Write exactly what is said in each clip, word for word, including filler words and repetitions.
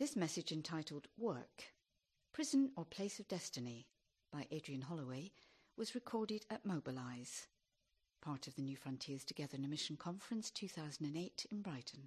This message, entitled Work, Prison or Place of Destiny, by Adrian Holloway, was recorded at Mobilise, part of the New Frontiers Together in a Mission Conference two thousand eight in Brighton.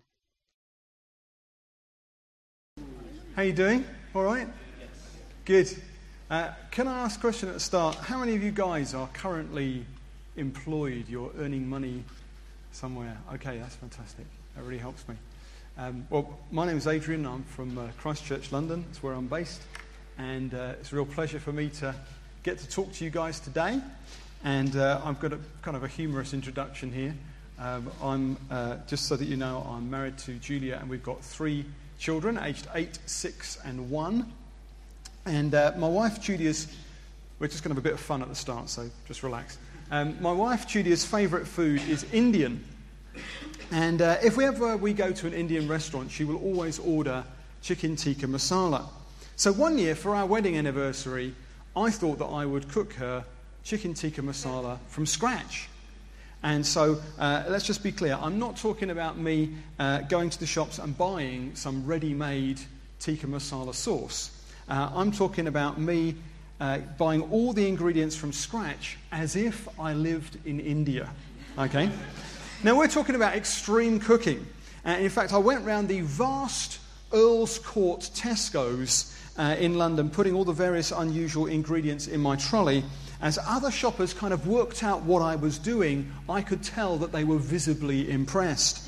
How you doing? All right? Yes. Good. Uh, can I ask a question at the start? How many of you guys are currently employed? You're earning money somewhere? Okay, that's fantastic. That really helps me. Um, well, my name is Adrian. I'm from uh, Christchurch, London. That's where I'm based. And uh, it's a real pleasure for me to get to talk to you guys today. And uh, I've got a kind of a humorous introduction here. Um, I'm, uh, just so that you know, I'm married to Julia, and we've got three children, aged eight, six, and one. And uh, my wife Julia's, we're just going to have a bit of fun at the start, so just relax. Um, my wife Julia's favourite food is Indian. And uh, if we ever we go to an Indian restaurant, she will always order chicken tikka masala. So one year for our wedding anniversary, I thought that I would cook her chicken tikka masala from scratch. And so uh, let's just be clear, I'm not talking about me uh, going to the shops and buying some ready-made tikka masala sauce. Uh, I'm talking about me uh, buying all the ingredients from scratch as if I lived in India. Okay? Now, we're talking about extreme cooking. Uh, in fact, I went round the vast Earl's Court Tesco's uh, in London, putting all the various unusual ingredients in my trolley. As other shoppers kind of worked out what I was doing, I could tell that they were visibly impressed.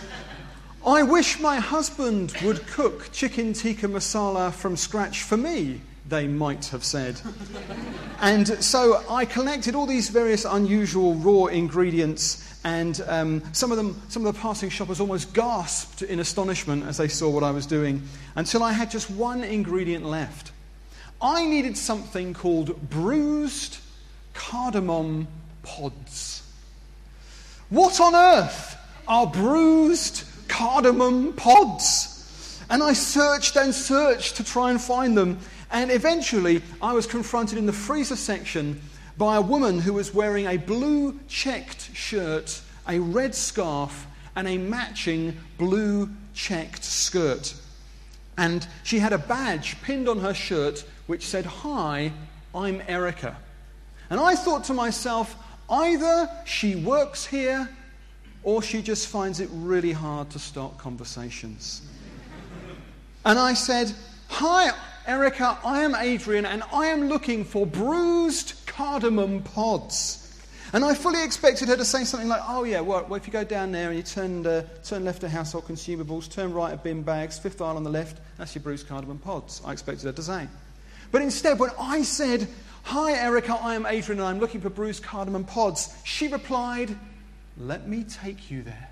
I wish my husband would cook chicken tikka masala from scratch for me, they might have said. And so I collected all these various unusual raw ingredients, and um, some of them, some of the passing shoppers almost gasped in astonishment as they saw what I was doing, until I had just one ingredient left. I needed something called bruised cardamom pods. What on earth are bruised cardamom pods? And I searched and searched to try and find them. And eventually I was confronted in the freezer section by a woman who was wearing a blue checked shirt, a red scarf, and a matching blue checked skirt. And she had a badge pinned on her shirt which said, "Hi, I'm Erica." And I thought to myself, either she works here or she just finds it really hard to start conversations. And I said, "Hi, Erica, I am Adrian, and I am looking for bruised cardamom pods." And I fully expected her to say something like, "Oh yeah, well, well if you go down there and you turn uh, turn left at household consumables, turn right at bin bags, fifth aisle on the left, that's your bruised cardamom pods," I expected her to say. But instead, when I said, "Hi Erica, I am Adrian and I'm looking for bruised cardamom pods," she replied, "Let me take you there."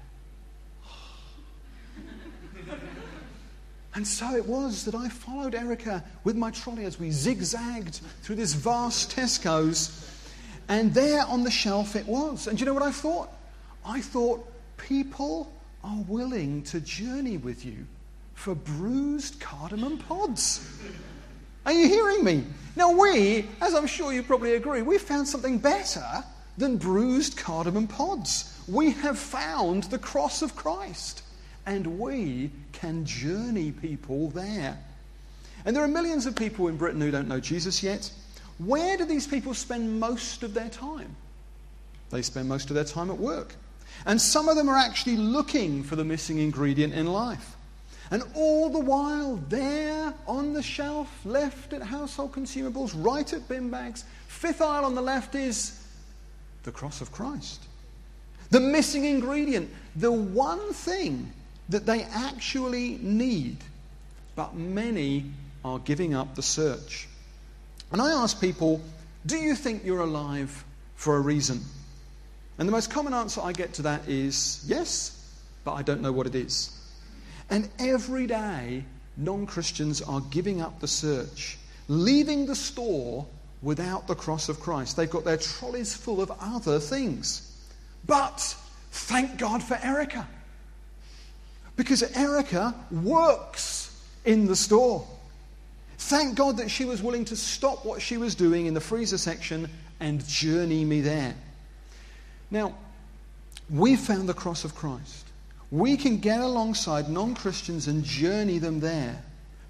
And so it was that I followed Erica with my trolley as we zigzagged through this vast Tesco's. And there on the shelf it was. And do you know what I thought? I thought, people are willing to journey with you for bruised cardamom pods. Are you hearing me? Now we, as I'm sure you probably agree, we found something better than bruised cardamom pods. We have found the cross of Christ. And we can journey people there. And there are millions of people in Britain who don't know Jesus yet. Where do these people spend most of their time? They spend most of their time at work. And some of them are actually looking for the missing ingredient in life. And all the while, there on the shelf, left at household consumables, right at bin bags, fifth aisle on the left is the cross of Christ. The missing ingredient, the one thing that they actually need, but many are giving up the search. And I ask people, do you think you're alive for a reason? And the most common answer I get to that is, yes, but I don't know what it is. And every day, non-Christians are giving up the search, leaving the store without the cross of Christ. They've got their trolleys full of other things. But thank God for Erica. Because Erica works in the store. Thank God that she was willing to stop what she was doing in the freezer section and journey me there. Now, we found the cross of Christ. We can get alongside non-Christians and journey them there.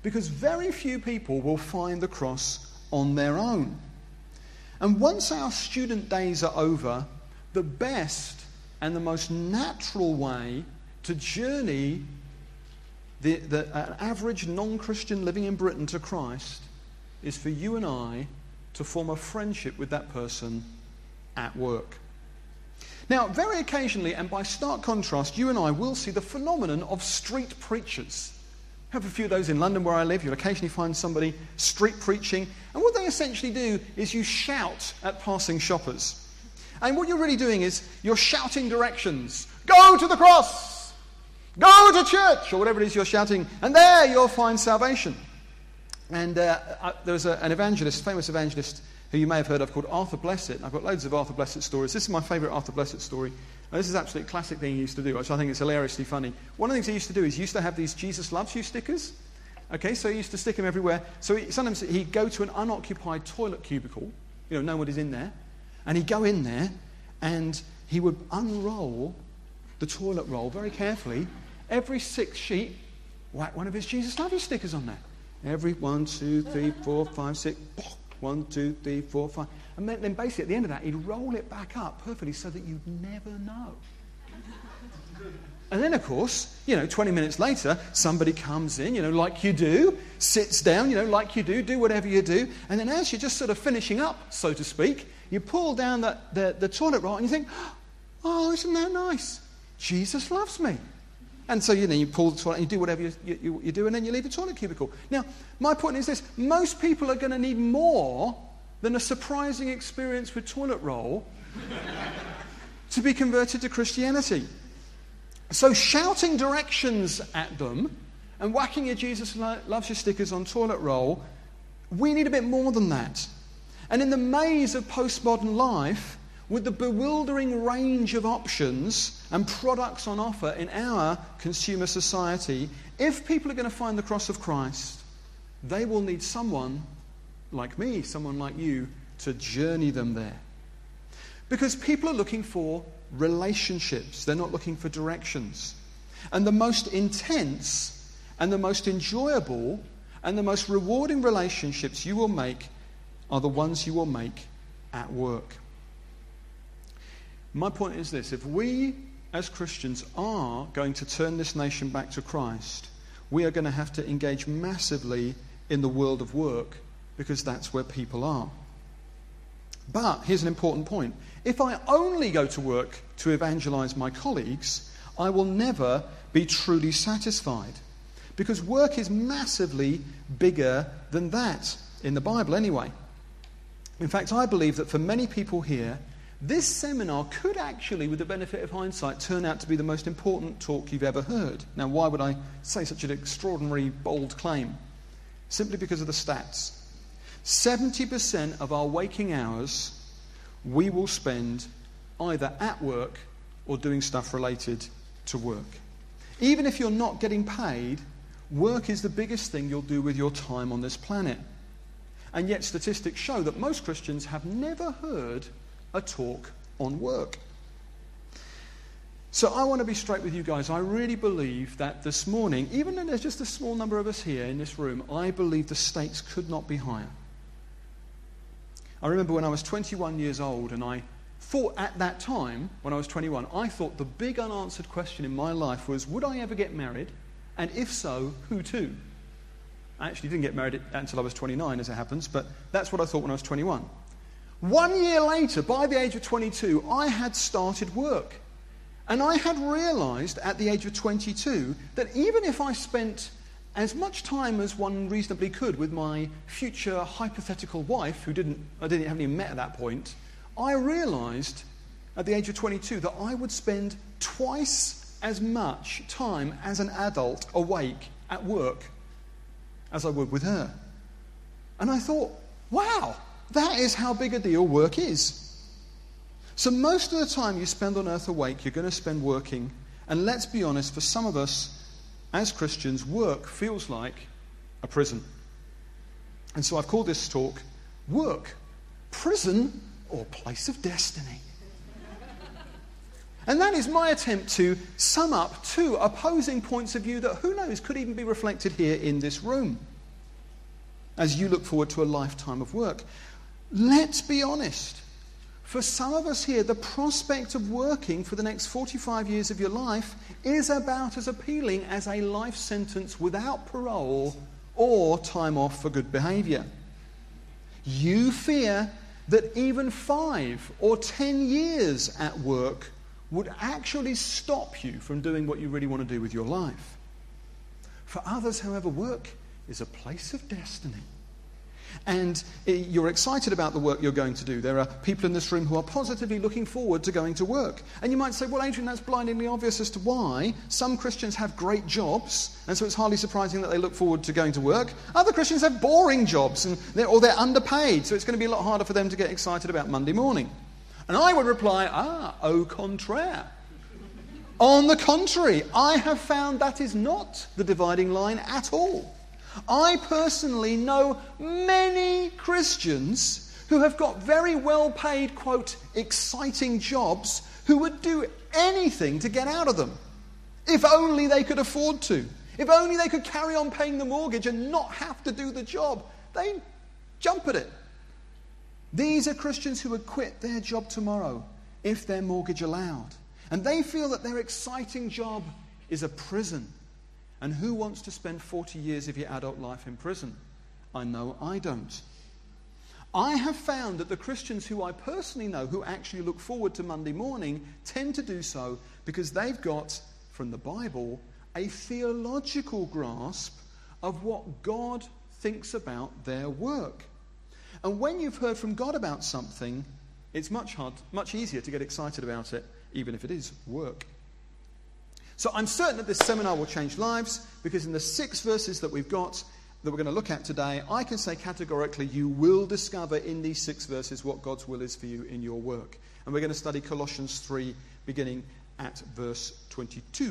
because very few people will find the cross on their own. And once our student days are over, the best and the most natural way to journey the, the, an average non-Christian living in Britain to Christ is for you and I to form a friendship with that person at work. Now, very occasionally, and by stark contrast, you and I will see the phenomenon of street preachers. I have a few of those in London where I live. You'll occasionally find somebody street preaching. And what they essentially do is you shout at passing shoppers. And what you're really doing is you're shouting directions. Go to the cross! Go to church! Or whatever it is you're shouting. And there you'll find salvation. And uh, uh, there was a, an evangelist, famous evangelist, who you may have heard of, called Arthur Blessitt. I've got loads of Arthur Blessitt stories. This is my favourite Arthur Blessitt story. And this is absolutely a classic thing he used to do, which I think is hilariously funny. One of the things he used to do is he used to have these Jesus Loves You stickers. Okay, so he used to stick them everywhere. So he, sometimes he'd go to an unoccupied toilet cubicle, you know, nobody's in there, and he'd go in there and he would unroll the toilet roll very carefully. Every sixth sheet, whack one of his Jesus Love You stickers on there. Every one, two, three, four, five, six, one, two, three, four, five. And then basically at the end of that, he'd roll it back up perfectly so that you'd never know. And then, of course, you know, twenty minutes later, somebody comes in, you know, like you do, sits down, you know, like you do, do whatever you do. And then as you're just sort of finishing up, so to speak, you pull down the, the, the toilet roll and you think, oh, isn't that nice? Jesus loves me. And so, you know, you pull the toilet and you do whatever you, you, you do and then you leave the toilet cubicle. Now, my point is this. Most people are going to need more than a surprising experience with toilet roll to be converted to Christianity. So shouting directions at them and whacking your Jesus Loves You stickers on toilet roll, we need a bit more than that. And in the maze of postmodern life, with the bewildering range of options and products on offer in our consumer society, if people are going to find the cross of Christ, they will need someone like me, someone like you, to journey them there. Because people are looking for relationships. They're not looking for directions. And the most intense and the most enjoyable and the most rewarding relationships you will make are the ones you will make at work. My point is this: if we as Christians are going to turn this nation back to Christ, we are going to have to engage massively in the world of work, because that's where people are. But here's an important point. If I only go to work to evangelize my colleagues, I will never be truly satisfied, because work is massively bigger than that, in the Bible anyway. In fact, I believe that for many people here, this seminar could actually, with the benefit of hindsight, turn out to be the most important talk you've ever heard. Now, why would I say such an extraordinary, bold claim? Simply because of the stats. seventy percent of our waking hours we will spend either at work or doing stuff related to work. Even if you're not getting paid, work is the biggest thing you'll do with your time on this planet. And yet statistics show that most Christians have never heard a talk on work. So I want to be straight with you guys. I really believe that this morning, even though there's just a small number of us here in this room, I believe the stakes could not be higher. I remember when I was twenty-one years old, and I thought at that time, when I was twenty-one, I thought the big unanswered question in my life was, would I ever get married? And if so, who to? I actually didn't get married until I was twenty-nine, as it happens, but that's what I thought when I was twenty-one. One year later, by the age of twenty-two, I had started work. And I had realised at the age of twenty-two that even if I spent as much time as one reasonably could with my future hypothetical wife, who didn't, I didn't haven't even met at that point, I realised at the age of twenty-two that I would spend twice as much time as an adult awake at work as I would with her. And I thought, wow, that is how big a deal work is. So most of the time you spend on earth awake, you're going to spend working. And let's be honest, for some of us as Christians, work feels like a prison. And so I've called this talk, Work, Prison, or Place of Destiny. And that is my attempt to sum up two opposing points of view that, who knows, could even be reflected here in this room. as you look forward to a lifetime of work. Let's be honest. For some of us here, the prospect of working for the next forty-five years of your life is about as appealing as a life sentence without parole or time off for good behaviour. You fear that even five or ten years at work would actually stop you from doing what you really want to do with your life. For others, however, work is a place of destiny. And you're excited about the work you're going to do. There are people in this room who are positively looking forward to going to work. And you might say, well, Adrian, that's blindingly obvious as to why. Some Christians have great jobs, and so it's hardly surprising that they look forward to going to work. Other Christians have boring jobs, and they're, or they're underpaid, so it's going to be a lot harder for them to get excited about Monday morning. And I would reply, ah, au contraire. On the contrary, I have found that is not the dividing line at all. I personally know many Christians who have got very well-paid, quote, exciting jobs who would do anything to get out of them. If only they could afford to. If only they could carry on paying the mortgage and not have to do the job. They jump at it. These are Christians who would quit their job tomorrow if their mortgage allowed. And they feel that their exciting job is a prison. And who wants to spend forty years of your adult life in prison? I know I don't. I have found that the Christians who I personally know who actually look forward to Monday morning tend to do so because they've got, from the Bible, a theological grasp of what God thinks about their work. And when you've heard from God about something, it's much hard, much easier to get excited about it, even if it is work. So I'm certain that this seminar will change lives, because in the six verses that we've got, that we're going to look at today, I can say categorically you will discover in these six verses what God's will is for you in your work. And we're going to study Colossians three, beginning at verse twenty-two.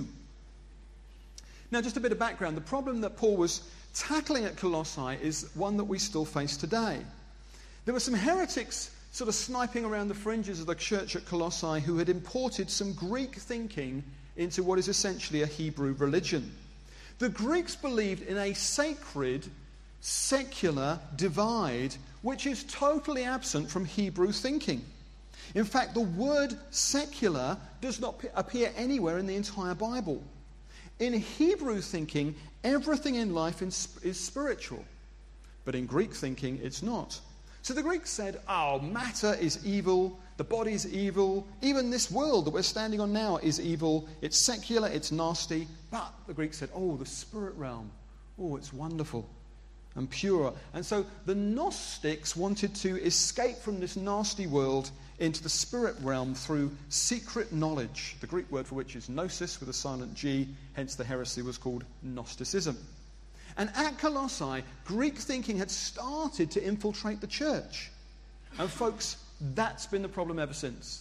Now, just a bit of background. The problem that Paul was tackling at Colossae is one that we still face today. There were some heretics sort of sniping around the fringes of the church at Colossae who had imported some Greek thinking into what is essentially a Hebrew religion. The Greeks believed in a sacred, secular divide which is totally absent from Hebrew thinking. In fact, the word secular does not appear anywhere in the entire Bible. In Hebrew thinking, everything in life is spiritual. But in Greek thinking, it's not. So the Greeks said, oh, matter is evil, the body is evil, even this world that we're standing on now is evil, it's secular, it's nasty. But the Greeks said, oh, the spirit realm, oh, it's wonderful and pure. And so the Gnostics wanted to escape from this nasty world into the spirit realm through secret knowledge, the Greek word for which is gnosis with a silent G, hence the heresy was called Gnosticism. And at Colossae, Greek thinking had started to infiltrate the church. And folks, that's been the problem ever since.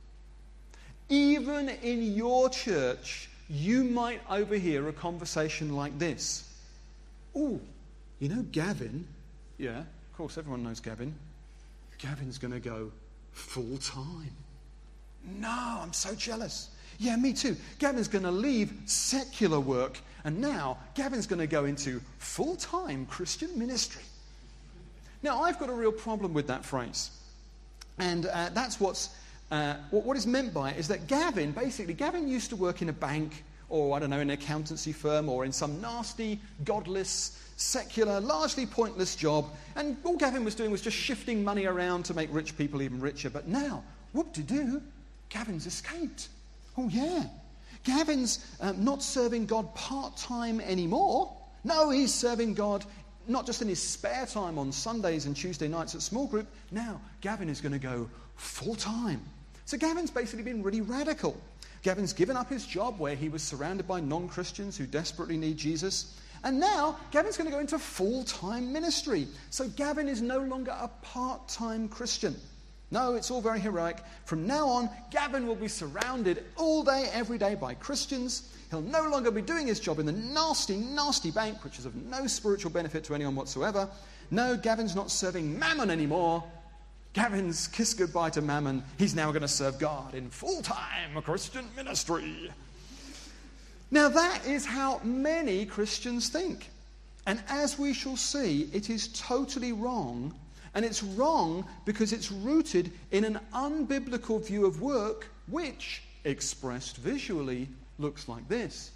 Even in your church, you might overhear a conversation like this. Oh, you know Gavin? Yeah, of course, everyone knows Gavin. Gavin's going to go full time. No, I'm so jealous. Yeah, me too. Gavin's going to leave secular work, and now Gavin's going to go into full-time Christian ministry. Now, I've got a real problem with that phrase. And uh, that's what's, uh, what, what is meant by it is that Gavin, basically, Gavin used to work in a bank, or, I don't know, in an accountancy firm, or in some nasty, godless, secular, largely pointless job. And all Gavin was doing was just shifting money around to make rich people even richer. But now, whoop-de-doo, Gavin's escaped. Oh, yeah. Gavin's um, not serving God part-time anymore. No, he's serving God not just in his spare time on Sundays and Tuesday nights at small group. Now, Gavin is going to go full-time. So Gavin's basically been really radical. Gavin's given up his job where he was surrounded by non-Christians who desperately need Jesus. And now, Gavin's going to go into full-time ministry. So Gavin is no longer a part-time Christian. No, it's all very heroic. From now on, Gavin will be surrounded all day, every day by Christians. He'll no longer be doing his job in the nasty, nasty bank, which is of no spiritual benefit to anyone whatsoever. No, Gavin's not serving Mammon anymore. Gavin's kissed goodbye to Mammon. He's now going to serve God in full-time Christian ministry. Now, that is how many Christians think. And as we shall see, it is totally wrong, and it's wrong because it's rooted in an unbiblical view of work, which, expressed visually, looks like this.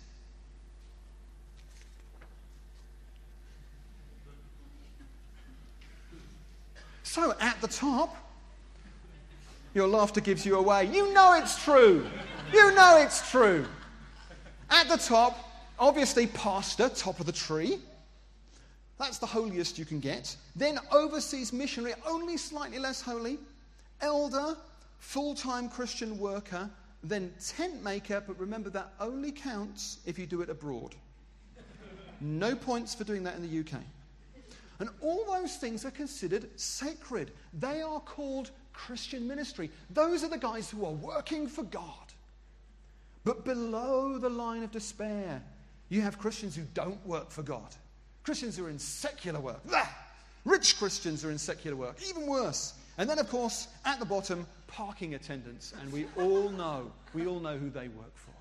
So at the top, your laughter gives you away. You know it's true. You know it's true. At the top, obviously pastor, top of the tree. That's the holiest you can get. Then overseas missionary, only slightly less holy. Elder, full-time Christian worker. Then tent maker, but remember that only counts if you do it abroad. No points for doing that in the U K. And all those things are considered sacred. They are called Christian ministry. Those are the guys who are working for God. But below the line of despair, you have Christians who don't work for God. Christians who are in secular work. Blah! Rich Christians are in secular work. Even worse. And then, of course, at the bottom, parking attendants. And we all know, we all know who they work for.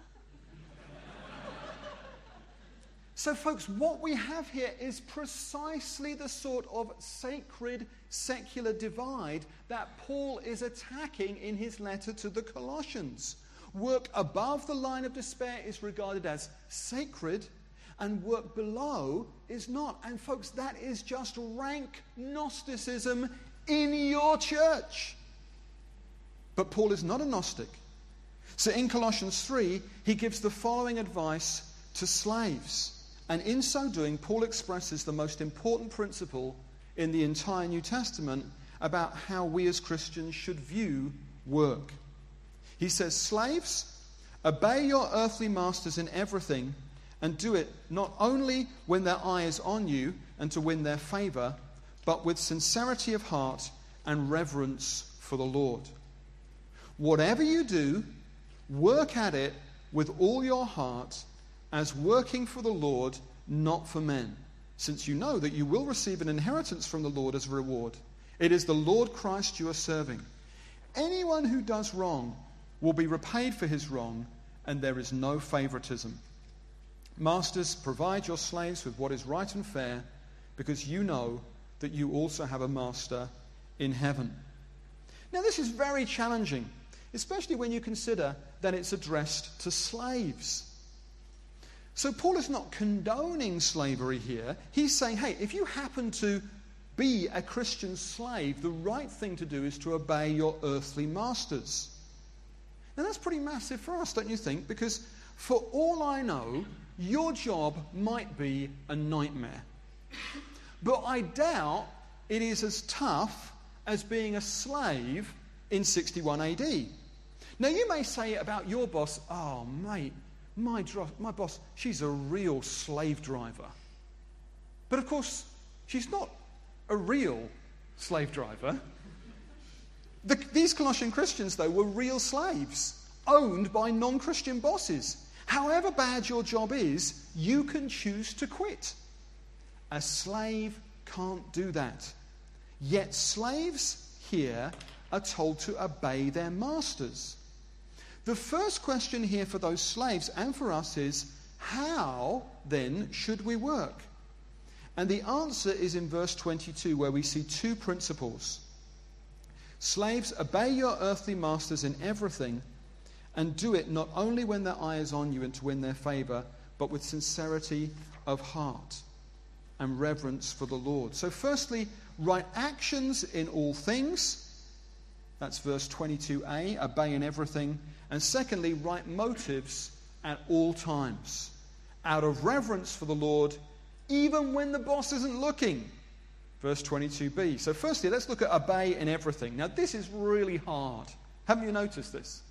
So, folks, what we have here is precisely the sort of sacred secular divide that Paul is attacking in his letter to the Colossians. Work above the line of despair is regarded as sacred, and work below is not. And, folks, that is just rank Gnosticism in your church. But Paul is not a Gnostic. So in Colossians three, he gives the following advice to slaves. And in so doing, Paul expresses the most important principle in the entire New Testament about how we as Christians should view work. He says, slaves, obey your earthly masters in everything, and do it not only when their eye is on you and to win their favor, but with sincerity of heart and reverence for the Lord. Whatever you do, work at it with all your heart, as working for the Lord, not for men, since you know that you will receive an inheritance from the Lord as a reward. It is the Lord Christ you are serving. Anyone who does wrong will be repaid for his wrong, and there is no favoritism. Masters, provide your slaves with what is right and fair, because you know that you also have a master in heaven. Now, this is very challenging, especially when you consider that it's addressed to slaves. So Paul is not condoning slavery here. He's saying, hey, if you happen to be a Christian slave, the right thing to do is to obey your earthly masters. Now that's pretty massive for us, don't you think? Because for all I know, your job might be a nightmare. But I doubt it is as tough as being a slave in sixty-one A D. Now you may say about your boss, oh mate, My, dro- my boss, she's a real slave driver. But of course, she's not a real slave driver. The, these Colossian Christians, though, were real slaves, owned by non-Christian bosses. However bad your job is, you can choose to quit. A slave can't do that. Yet slaves here are told to obey their masters. The first question here for those slaves and for us is, how then should we work? And the answer is in verse twenty-two, where we see two principles. Slaves, obey your earthly masters in everything, and do it not only when their eye is on you and to win their favor, but with sincerity of heart and reverence for the Lord. So firstly, right actions in all things. That's verse twenty-two a, obey in everything. And secondly, right motives at all times, out of reverence for the Lord, even when the boss isn't looking. Verse twenty-two b. So firstly, let's look at obey in everything. Now this is really hard. Haven't you noticed this?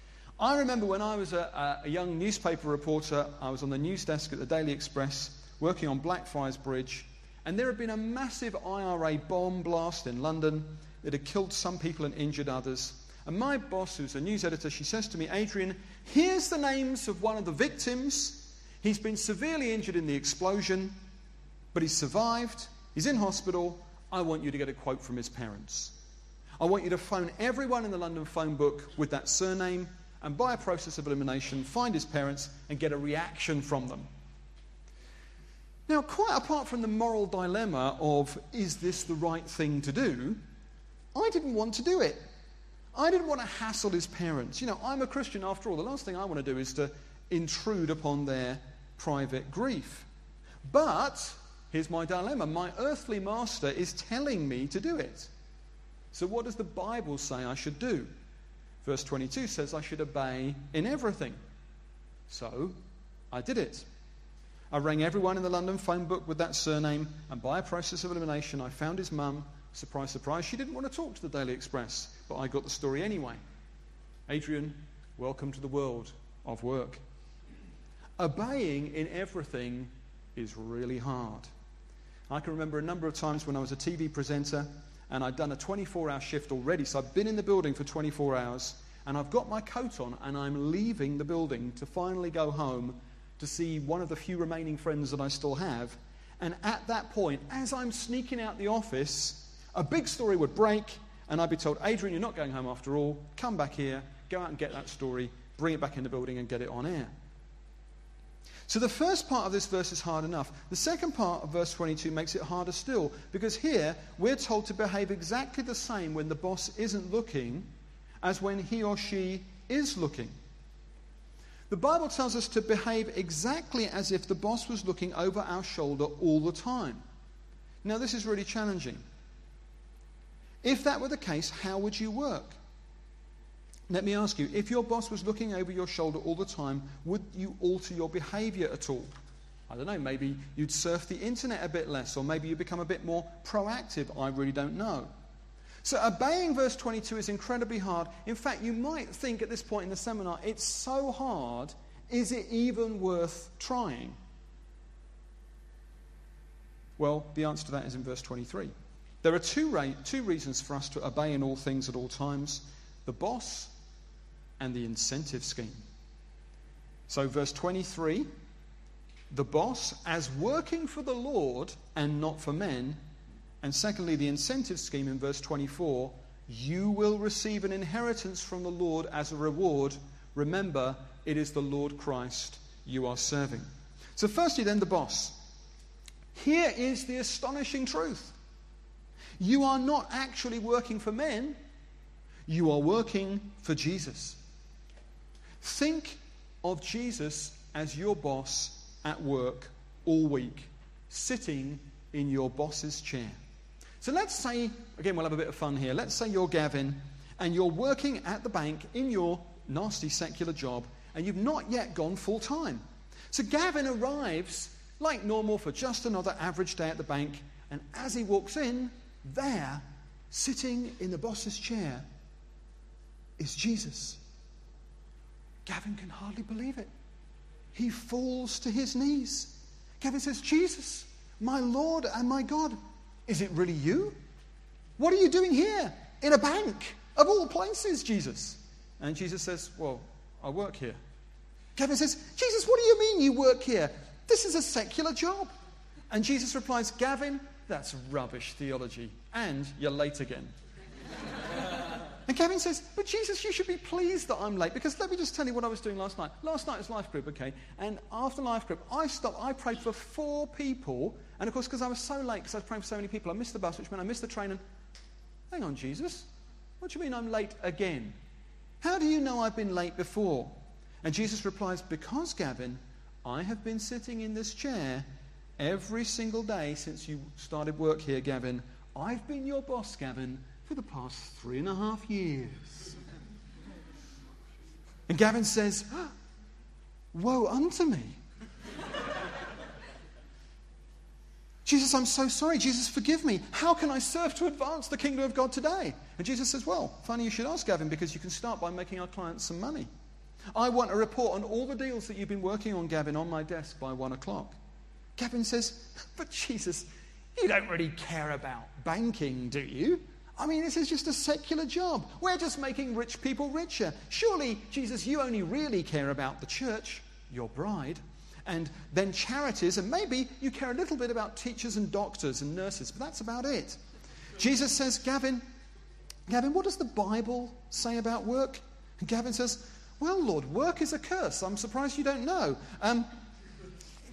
I remember when I was a, a young newspaper reporter, I was on the news desk at the Daily Express, working on Blackfriars Bridge, and there had been a massive I R A bomb blast in London that had killed some people and injured others. And my boss, who's a news editor, she says to me, Adrian, here's the names of one of the victims. He's been severely injured in the explosion, but he's survived. He's in hospital. I want you to get a quote from his parents. I want you to phone everyone in the London phone book with that surname, and by a process of elimination, find his parents and get a reaction from them. Now, quite apart from the moral dilemma of, is this the right thing to do, I didn't want to do it. I didn't want to hassle his parents. You know, I'm a Christian after all. The last thing I want to do is to intrude upon their private grief. But here's my dilemma. My earthly master is telling me to do it. So what does the Bible say I should do? Verse twenty-two says I should obey in everything. So I did it. I rang everyone in the London phone book with that surname, and by a process of elimination I found his mum. Surprise, surprise, she didn't want to talk to the Daily Express, but I got the story anyway. Adrian, welcome to the world of work. Obeying in everything is really hard. I can remember a number of times when I was a T V presenter and I'd done a twenty-four hour shift already, so I've been in the building for twenty-four hours and I've got my coat on and I'm leaving the building to finally go home to see one of the few remaining friends that I still have. And at that point, as I'm sneaking out the office, a big story would break and I'd be told, Adrian, you're not going home after all. Come back here, go out and get that story, bring it back in the building and get it on air. So the first part of this verse is hard enough. The second part of verse twenty-two makes it harder still, because here we're told to behave exactly the same when the boss isn't looking as when he or she is looking. The Bible tells us to behave exactly as if the boss was looking over our shoulder all the time. Now, this is really challenging. If that were the case, how would you work? Let me ask you, if your boss was looking over your shoulder all the time, would you alter your behavior at all? I don't know, maybe you'd surf the internet a bit less, or maybe you become a bit more proactive. I really don't know. So obeying verse twenty-two is incredibly hard. In fact, you might think at this point in the seminar, it's so hard, is it even worth trying? Well, the answer to that is in verse twenty-three. There are two, ra- two reasons for us to obey in all things at all times: the boss and the incentive scheme. So verse twenty-three, the boss as working for the Lord and not for men. And secondly, the incentive scheme in verse twenty-four, you will receive an inheritance from the Lord as a reward. Remember, it is the Lord Christ you are serving. So firstly then, the boss. Here is the astonishing truth. You are not actually working for men. You are working for Jesus. Think of Jesus as your boss at work all week, sitting in your boss's chair. So let's say, again, we'll have a bit of fun here. Let's say you're Gavin and you're working at the bank in your nasty secular job and you've not yet gone full time. So Gavin arrives like normal for just another average day at the bank, and as he walks in, there, sitting in the boss's chair, is Jesus. Gavin can hardly believe it. He falls to his knees. Gavin says, Jesus, my Lord and my God, is it really you? What are you doing here in a bank of all places, Jesus? And Jesus says, well, I work here. Gavin says, Jesus, what do you mean you work here? This is a secular job. And Jesus replies, Gavin, that's rubbish theology. And you're late again. And Gavin says, but Jesus, you should be pleased that I'm late, because let me just tell you what I was doing last night. Last night was life group, okay? And after life group, I stopped, I prayed for four people. And of course, because I was so late, because I was praying for so many people, I missed the bus, which meant I missed the train. And hang on, Jesus, what do you mean I'm late again? How do you know I've been late before? And Jesus replies, because, Gavin, I have been sitting in this chair every single day since you started work here, Gavin. I've been your boss, Gavin, for the past three and a half years. And Gavin says, woe unto me. Jesus, I'm so sorry. Jesus, forgive me. How can I serve to advance the kingdom of God today? And Jesus says, well, funny you should ask, Gavin, because you can start by making our clients some money. I want a report on all the deals that you've been working on, Gavin, on my desk by one o'clock. Gavin says, but Jesus, you don't really care about banking, do you? I mean, this is just a secular job. We're just making rich people richer. Surely, Jesus, you only really care about the church, your bride, and then charities, and maybe you care a little bit about teachers and doctors and nurses, but that's about it. Jesus says, Gavin, Gavin, what does the Bible say about work? And Gavin says, well, Lord, work is a curse. I'm surprised you don't know. Um,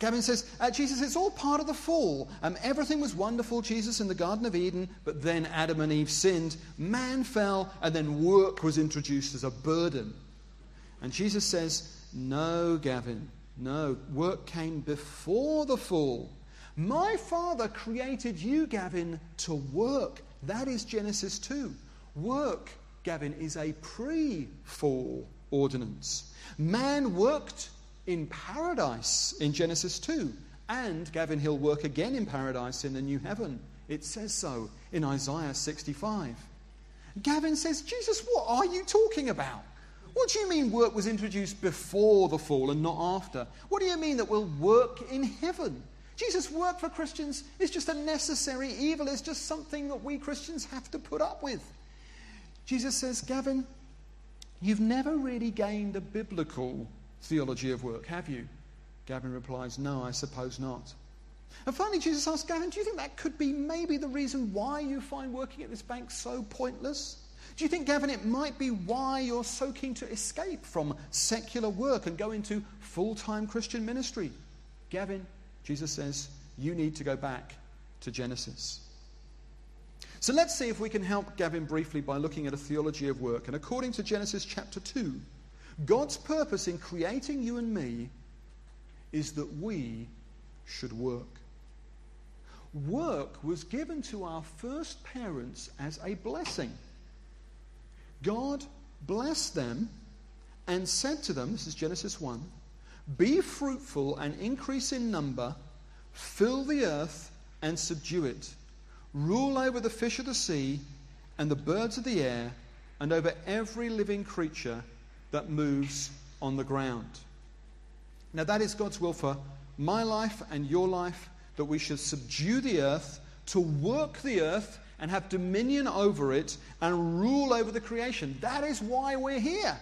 Gavin says, uh, Jesus, it's all part of the fall. Um, everything was wonderful, Jesus, in the Garden of Eden, but then Adam and Eve sinned, man fell, and then work was introduced as a burden. And Jesus says, no, Gavin, no, work came before the fall. My Father created you, Gavin, to work. That is Genesis two. Work, Gavin, is a pre-fall ordinance. Man worked in paradise in Genesis two. And Gavin, he'll work again in paradise in the new heaven. It says so in Isaiah sixty-five. Gavin says, Jesus, what are you talking about? What do you mean work was introduced before the fall and not after? What do you mean that we'll work in heaven? Jesus, work for Christians is just a necessary evil. It's just something that we Christians have to put up with. Jesus says, Gavin, you've never really gained a biblical theology of work, have you? Gavin replies, no, I suppose not. And finally, Jesus asks Gavin, do you think that could be maybe the reason why you find working at this bank so pointless? Do you think, Gavin, it might be why you're so keen to escape from secular work and go into full-time Christian ministry? Gavin, Jesus says, you need to go back to Genesis. So let's see if we can help Gavin briefly by looking at a theology of work. And according to Genesis chapter two, God's purpose in creating you and me is that we should work. Work was given to our first parents as a blessing. God blessed them and said to them, this is Genesis one, be fruitful and increase in number, fill the earth and subdue it, rule over the fish of the sea and the birds of the air, and over every living creature that moves on the ground. Now that is God's will for my life and your life, that we should subdue the earth, to work the earth and have dominion over it and rule over the creation. That is why we're here.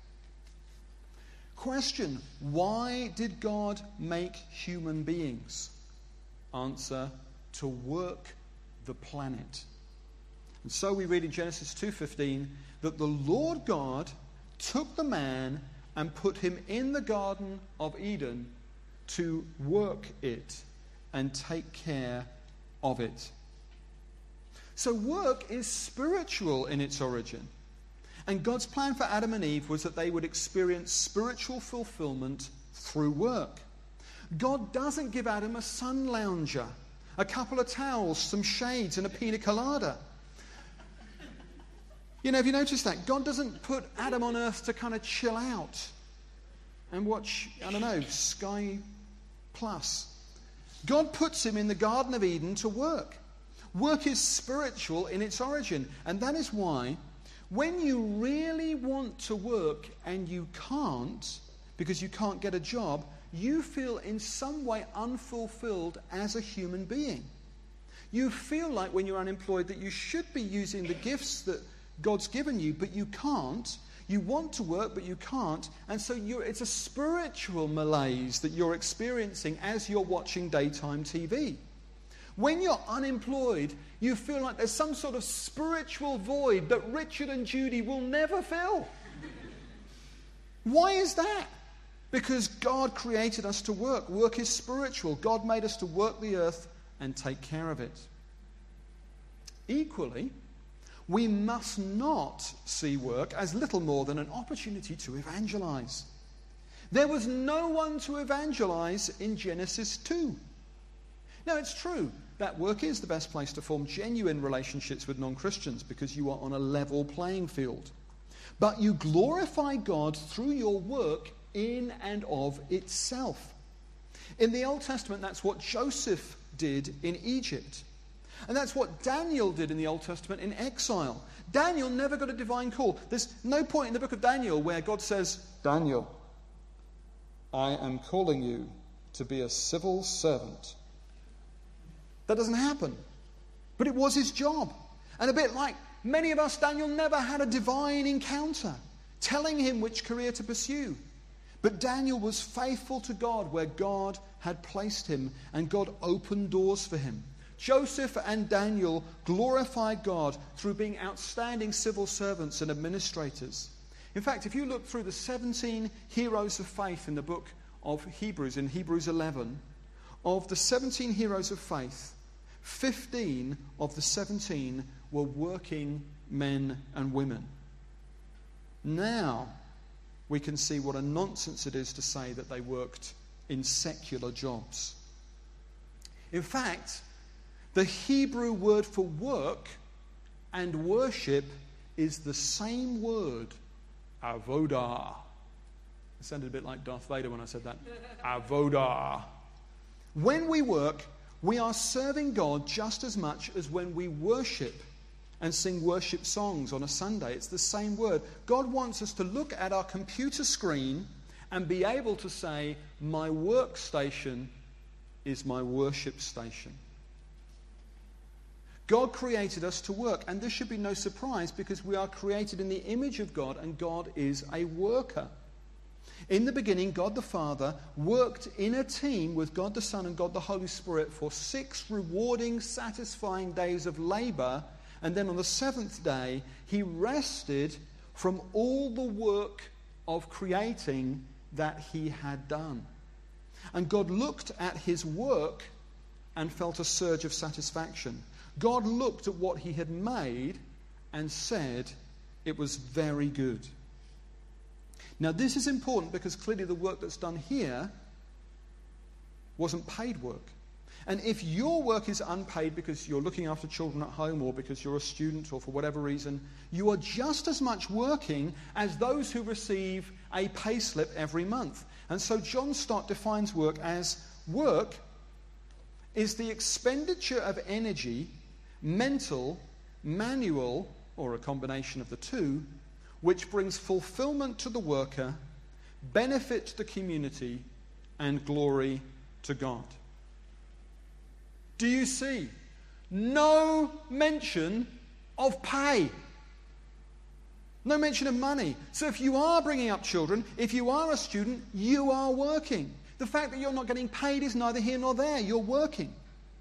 Question, why did God make human beings? Answer, to work the planet. And so we read in Genesis two fifteen that the Lord God took the man and put him in the Garden of Eden to work it and take care of it. So work is spiritual in its origin. And God's plan for Adam and Eve was that they would experience spiritual fulfillment through work. God doesn't give Adam a sun lounger, a couple of towels, some shades, and a pina colada. You know, have you noticed that? God doesn't put Adam on earth to kind of chill out and watch, I don't know, Sky Plus. God puts him in the Garden of Eden to work. Work is spiritual in its origin. And that is why when you really want to work and you can't, because you can't get a job, you feel in some way unfulfilled as a human being. You feel like when you're unemployed that you should be using the gifts that God's given you, but you can't. You want to work, but you can't. And so you're, it's a spiritual malaise that you're experiencing as you're watching daytime T V. When you're unemployed, you feel like there's some sort of spiritual void that Richard and Judy will never fill. Why is that? Because God created us to work. Work is spiritual. God made us to work the earth and take care of it. Equally, we must not see work as little more than an opportunity to evangelize. There was no one to evangelize in Genesis two. Now, it's true that work is the best place to form genuine relationships with non-Christians because you are on a level playing field. But you glorify God through your work in and of itself. In the Old Testament, that's what Joseph did in Egypt. And that's what Daniel did in the Old Testament in exile. Daniel never got a divine call. There's no point in the book of Daniel where God says, Daniel, I am calling you to be a civil servant. That doesn't happen. But it was his job. And a bit like many of us, Daniel never had a divine encounter telling him which career to pursue. But Daniel was faithful to God where God had placed him, and God opened doors for him. Joseph and Daniel glorified God through being outstanding civil servants and administrators. In fact, if you look through the seventeen heroes of faith in the book of Hebrews, in Hebrews eleven, of the seventeen heroes of faith, fifteen of the seventeen were working men and women. Now we can see what a nonsense it is to say that they worked in secular jobs. In fact, the Hebrew word for work and worship is the same word, avodah. It sounded a bit like Darth Vader when I said that. Avodah. When we work, we are serving God just as much as when we worship and sing worship songs on a Sunday. It's the same word. God wants us to look at our computer screen and be able to say, my workstation is my worship station. God created us to work, and this should be no surprise because we are created in the image of God, and God is a worker. In the beginning, God the Father worked in a team with God the Son and God the Holy Spirit for six rewarding, satisfying days of labor, and then on the seventh day, he rested from all the work of creating that he had done. And God looked at his work and felt a surge of satisfaction. God looked at what he had made and said it was very good. Now this is important because clearly the work that's done here wasn't paid work. And if your work is unpaid because you're looking after children at home or because you're a student or for whatever reason, you are just as much working as those who receive a pay slip every month. And so John Stott defines work as work is the expenditure of energy, mental, manual, or a combination of the two, which brings fulfillment to the worker, benefit to the community, and glory to God. Do you see? No mention of pay. No mention of money. So if you are bringing up children, if you are a student, you are working. The fact that you're not getting paid is neither here nor there. You're working.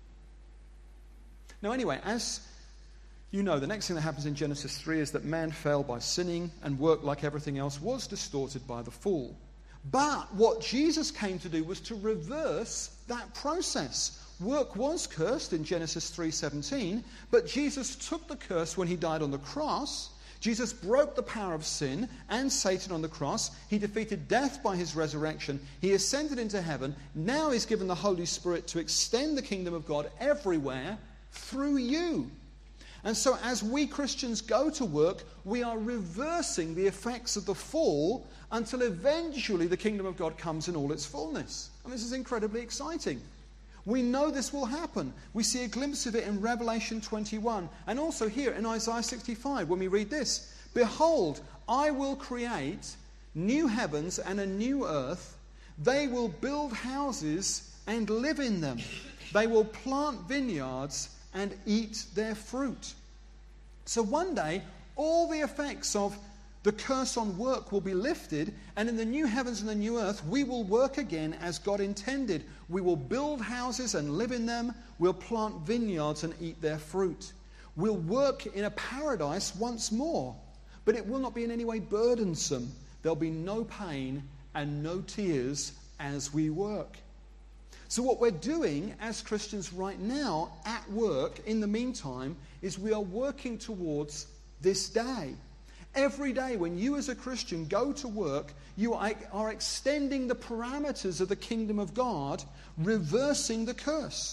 Now anyway, as you know, the next thing that happens in Genesis three is that man fell by sinning, and work, like everything else, was distorted by the fall. But what Jesus came to do was to reverse that process. Work was cursed in Genesis three seventeen, but Jesus took the curse when he died on the cross. Jesus broke the power of sin and Satan on the cross. He defeated death by his resurrection. He ascended into heaven. Now he's given the Holy Spirit to extend the kingdom of God everywhere through you. And so as we Christians go to work, we are reversing the effects of the fall until eventually the kingdom of God comes in all its fullness. And this is incredibly exciting. We know this will happen. We see a glimpse of it in Revelation twenty-one and also here in Isaiah sixty-five when we read this. Behold, I will create new heavens and a new earth. They will build houses and live in them. They will plant vineyards and eat their fruit. So one day, all the effects of the curse on work will be lifted, and in the new heavens and the new earth, we will work again as God intended. We will build houses and live in them. We'll plant vineyards and eat their fruit. We'll work in a paradise once more, but it will not be in any way burdensome. There'll be no pain and no tears as we work. So what we're doing as Christians right now at work, in the meantime, is we are working towards this day. Every day when you as a Christian go to work, you are extending the parameters of the kingdom of God, reversing the curse.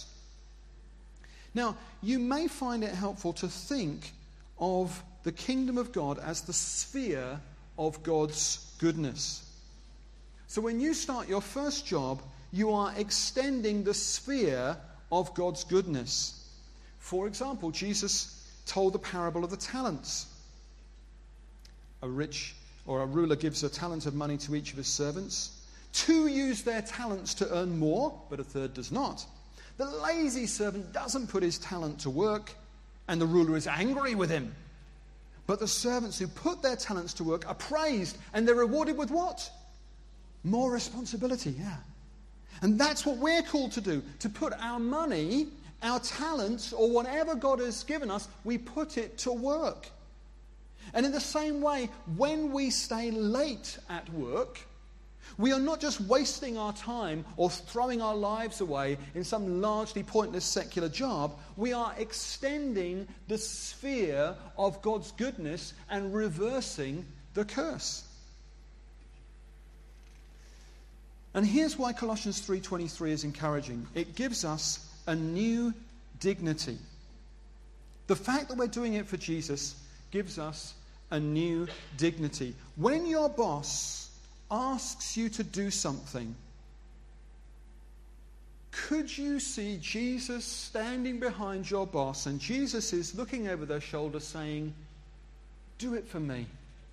Now, you may find it helpful to think of the kingdom of God as the sphere of God's goodness. So when you start your first job, you are extending the sphere of God's goodness. For example, Jesus told the parable of the talents. A rich or a ruler gives a talent of money to each of his servants. Two use their talents to earn more, but a third does not. The lazy servant doesn't put his talent to work, and the ruler is angry with him. But the servants who put their talents to work are praised, and they're rewarded with what? More responsibility, yeah. And that's what we're called to do, to put our money, our talents, or whatever God has given us, we put it to work. And in the same way, when we stay late at work, We are not just wasting our time or throwing our lives away in some largely pointless secular job. We are extending the sphere of God's goodness and reversing the curse. And here's why Colossians three twenty-three is encouraging. It gives us a new dignity. The fact that we're doing it for Jesus gives us a new dignity. When your boss asks you to do something, could you see Jesus standing behind your boss, and Jesus is looking over their shoulder saying, do it for me?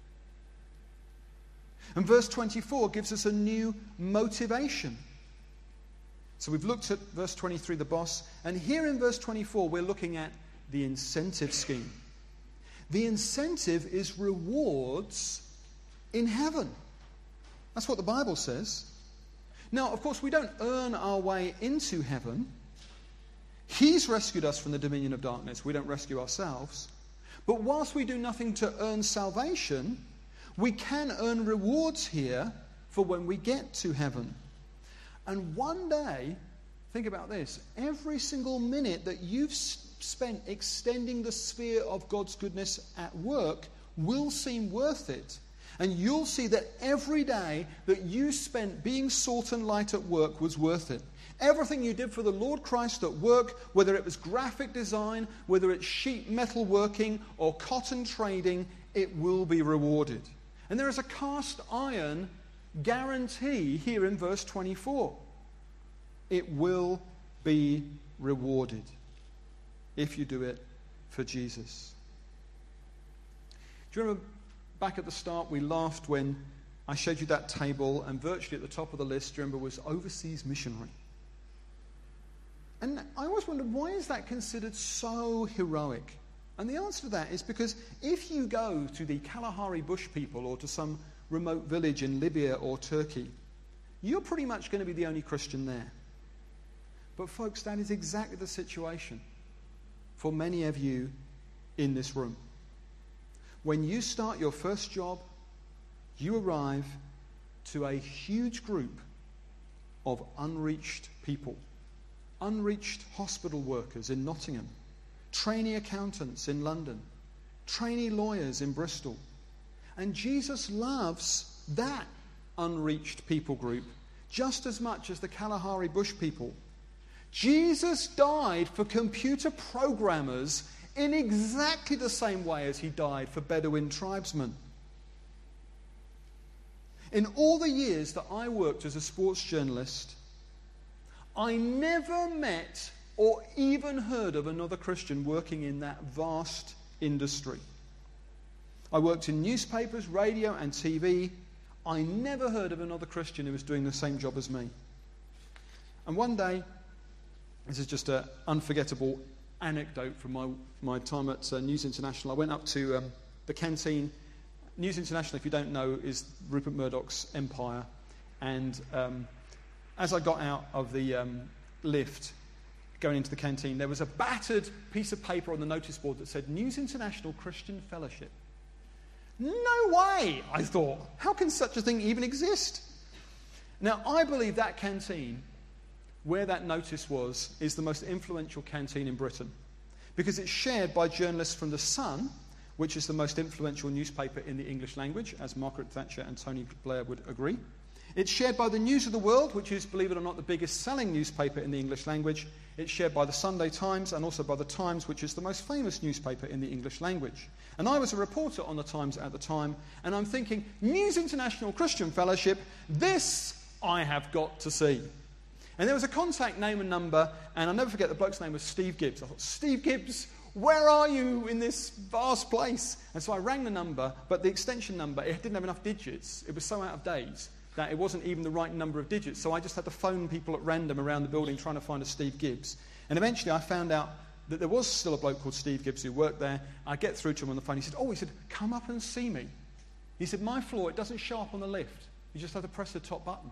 And verse twenty-four gives us a new motivation. So we've looked at verse twenty-three, the boss, and here in verse twenty-four we're looking at the incentive scheme. The incentive is rewards in heaven. That's what the Bible says. Now, of course, we don't earn our way into heaven. He's rescued us from the dominion of darkness. We don't rescue ourselves. But whilst we do nothing to earn salvation, we can earn rewards here for when we get to heaven. And one day, think about this, every single minute that you've spent extending the sphere of God's goodness at work will seem worth it. And you'll see that every day that you spent being salt and light at work was worth it. Everything you did for the Lord Christ at work, whether it was graphic design, whether it's sheet metal working or cotton trading, it will be rewarded. And there is a cast iron guarantee here in verse twenty-four. It will be rewarded if you do it for Jesus. Do you remember back at the start we laughed when I showed you that table, and virtually at the top of the list, do you remember, was overseas missionary? And I always wondered, why is that considered so heroic? And the answer to that is because if you go to the Kalahari Bush people or to some remote village in Libya or Turkey, you're pretty much going to be the only Christian there. But folks, that is exactly the situation for many of you in this room. When you start your first job, you arrive to a huge group of unreached people. Unreached hospital workers in Nottingham, trainee accountants in London, trainee lawyers in Bristol. And Jesus loves that unreached people group just as much as the Kalahari Bush people. Jesus died for computer programmers in exactly the same way as he died for Bedouin tribesmen. In all the years that I worked as a sports journalist, I never met or even heard of another Christian working in that vast industry. I worked in newspapers, radio, and T V. I never heard of another Christian who was doing the same job as me. And one day, this is just an unforgettable anecdote from my, my time at uh, News International. I went up to um, the canteen. News International, if you don't know, is Rupert Murdoch's empire. And um, as I got out of the um, lift, going into the canteen, there was a battered piece of paper on the notice board that said, News International Christian Fellowship. No way, I thought. How can such a thing even exist? Now, I believe that canteen, where that notice was, is the most influential canteen in Britain. Because it's shared by journalists from The Sun, which is the most influential newspaper in the English language, as Margaret Thatcher and Tony Blair would agree. It's shared by the News of the World, which is, believe it or not, the biggest selling newspaper in the English language. It's shared by the Sunday Times and also by the Times, which is the most famous newspaper in the English language. And I was a reporter on the Times at the time, and I'm thinking, News International Christian Fellowship, this I have got to see. And there was a contact name and number, and I'll never forget the bloke's name was Steve Gibbs. I thought, Steve Gibbs, where are you in this vast place? And so I rang the number, but the extension number, it didn't have enough digits. It was so out of date that it wasn't even the right number of digits. So I just had to phone people at random around the building trying to find a Steve Gibbs. And eventually I found out that there was still a bloke called Steve Gibbs who worked there. I get through to him on the phone. He said, oh, he said, come up and see me. He said, my floor, it doesn't show up on the lift. You just have to press the top button.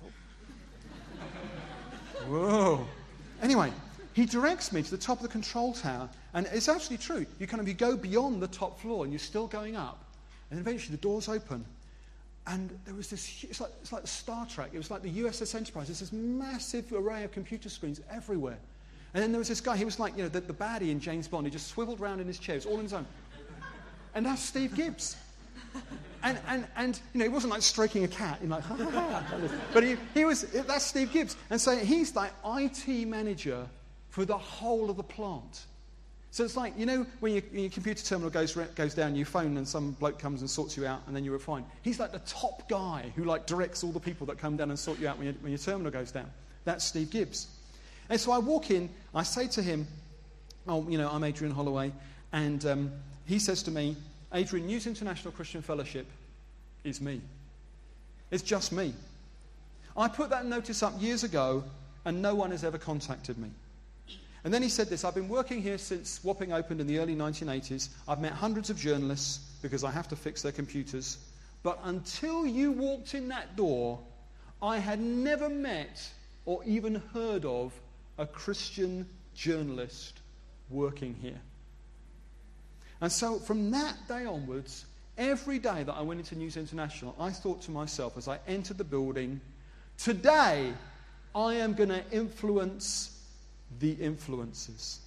I thought, whoa. Anyway, he directs me to the top of the control tower. And it's actually true. You kind of you go beyond the top floor and you're still going up. And eventually the doors open. And there was this, it's like, it's like Star Trek. It was like the U S S Enterprise. There's this massive array of computer screens everywhere. And then there was this guy, he was like, you know, the, the baddie in James Bond. He just swiveled around in his chair. It was all on his own. And that's Steve Gibbs. And, and, and you know, he wasn't like stroking a cat. He like, ha, ha, ha. But he, he was, that's Steve Gibbs. And so he's like I T manager for the whole of the plant. So it's like, you know, when your, when your computer terminal goes goes down, you phone and some bloke comes and sorts you out and then you're fine. He's like the top guy who like directs all the people that come down and sort you out when, when your terminal goes down. That's Steve Gibbs. And so I walk in, I say to him, oh, you know, I'm Adrian Holloway. And um, he says to me, Adrian, News International Christian Fellowship is me. It's just me. I put that notice up years ago and no one has ever contacted me. And then he said this, I've been working here since Wapping opened in the early nineteen eighties. I've met hundreds of journalists because I have to fix their computers. But until you walked in that door, I had never met or even heard of a Christian journalist working here. And so from that day onwards, every day that I went into News International, I thought to myself as I entered the building, today I am going to influence the influencers.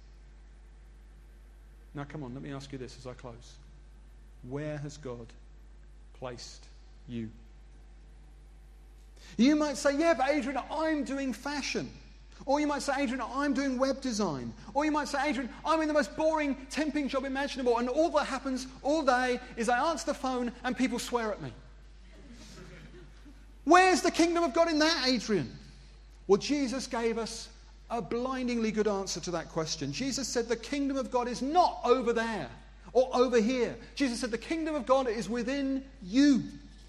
Now come on, let me ask you this as I close. Where has God placed you? You might say, yeah, but Adrian, I'm doing fashion. Or you might say, Adrian, I'm doing web design. Or you might say, Adrian, I'm in the most boring temping job imaginable, and all that happens all day is I answer the phone and people swear at me. Where's the kingdom of God in that, Adrian? Well, Jesus gave us a blindingly good answer to that question. Jesus said the kingdom of God is not over there or over here. Jesus said the kingdom of God is within you.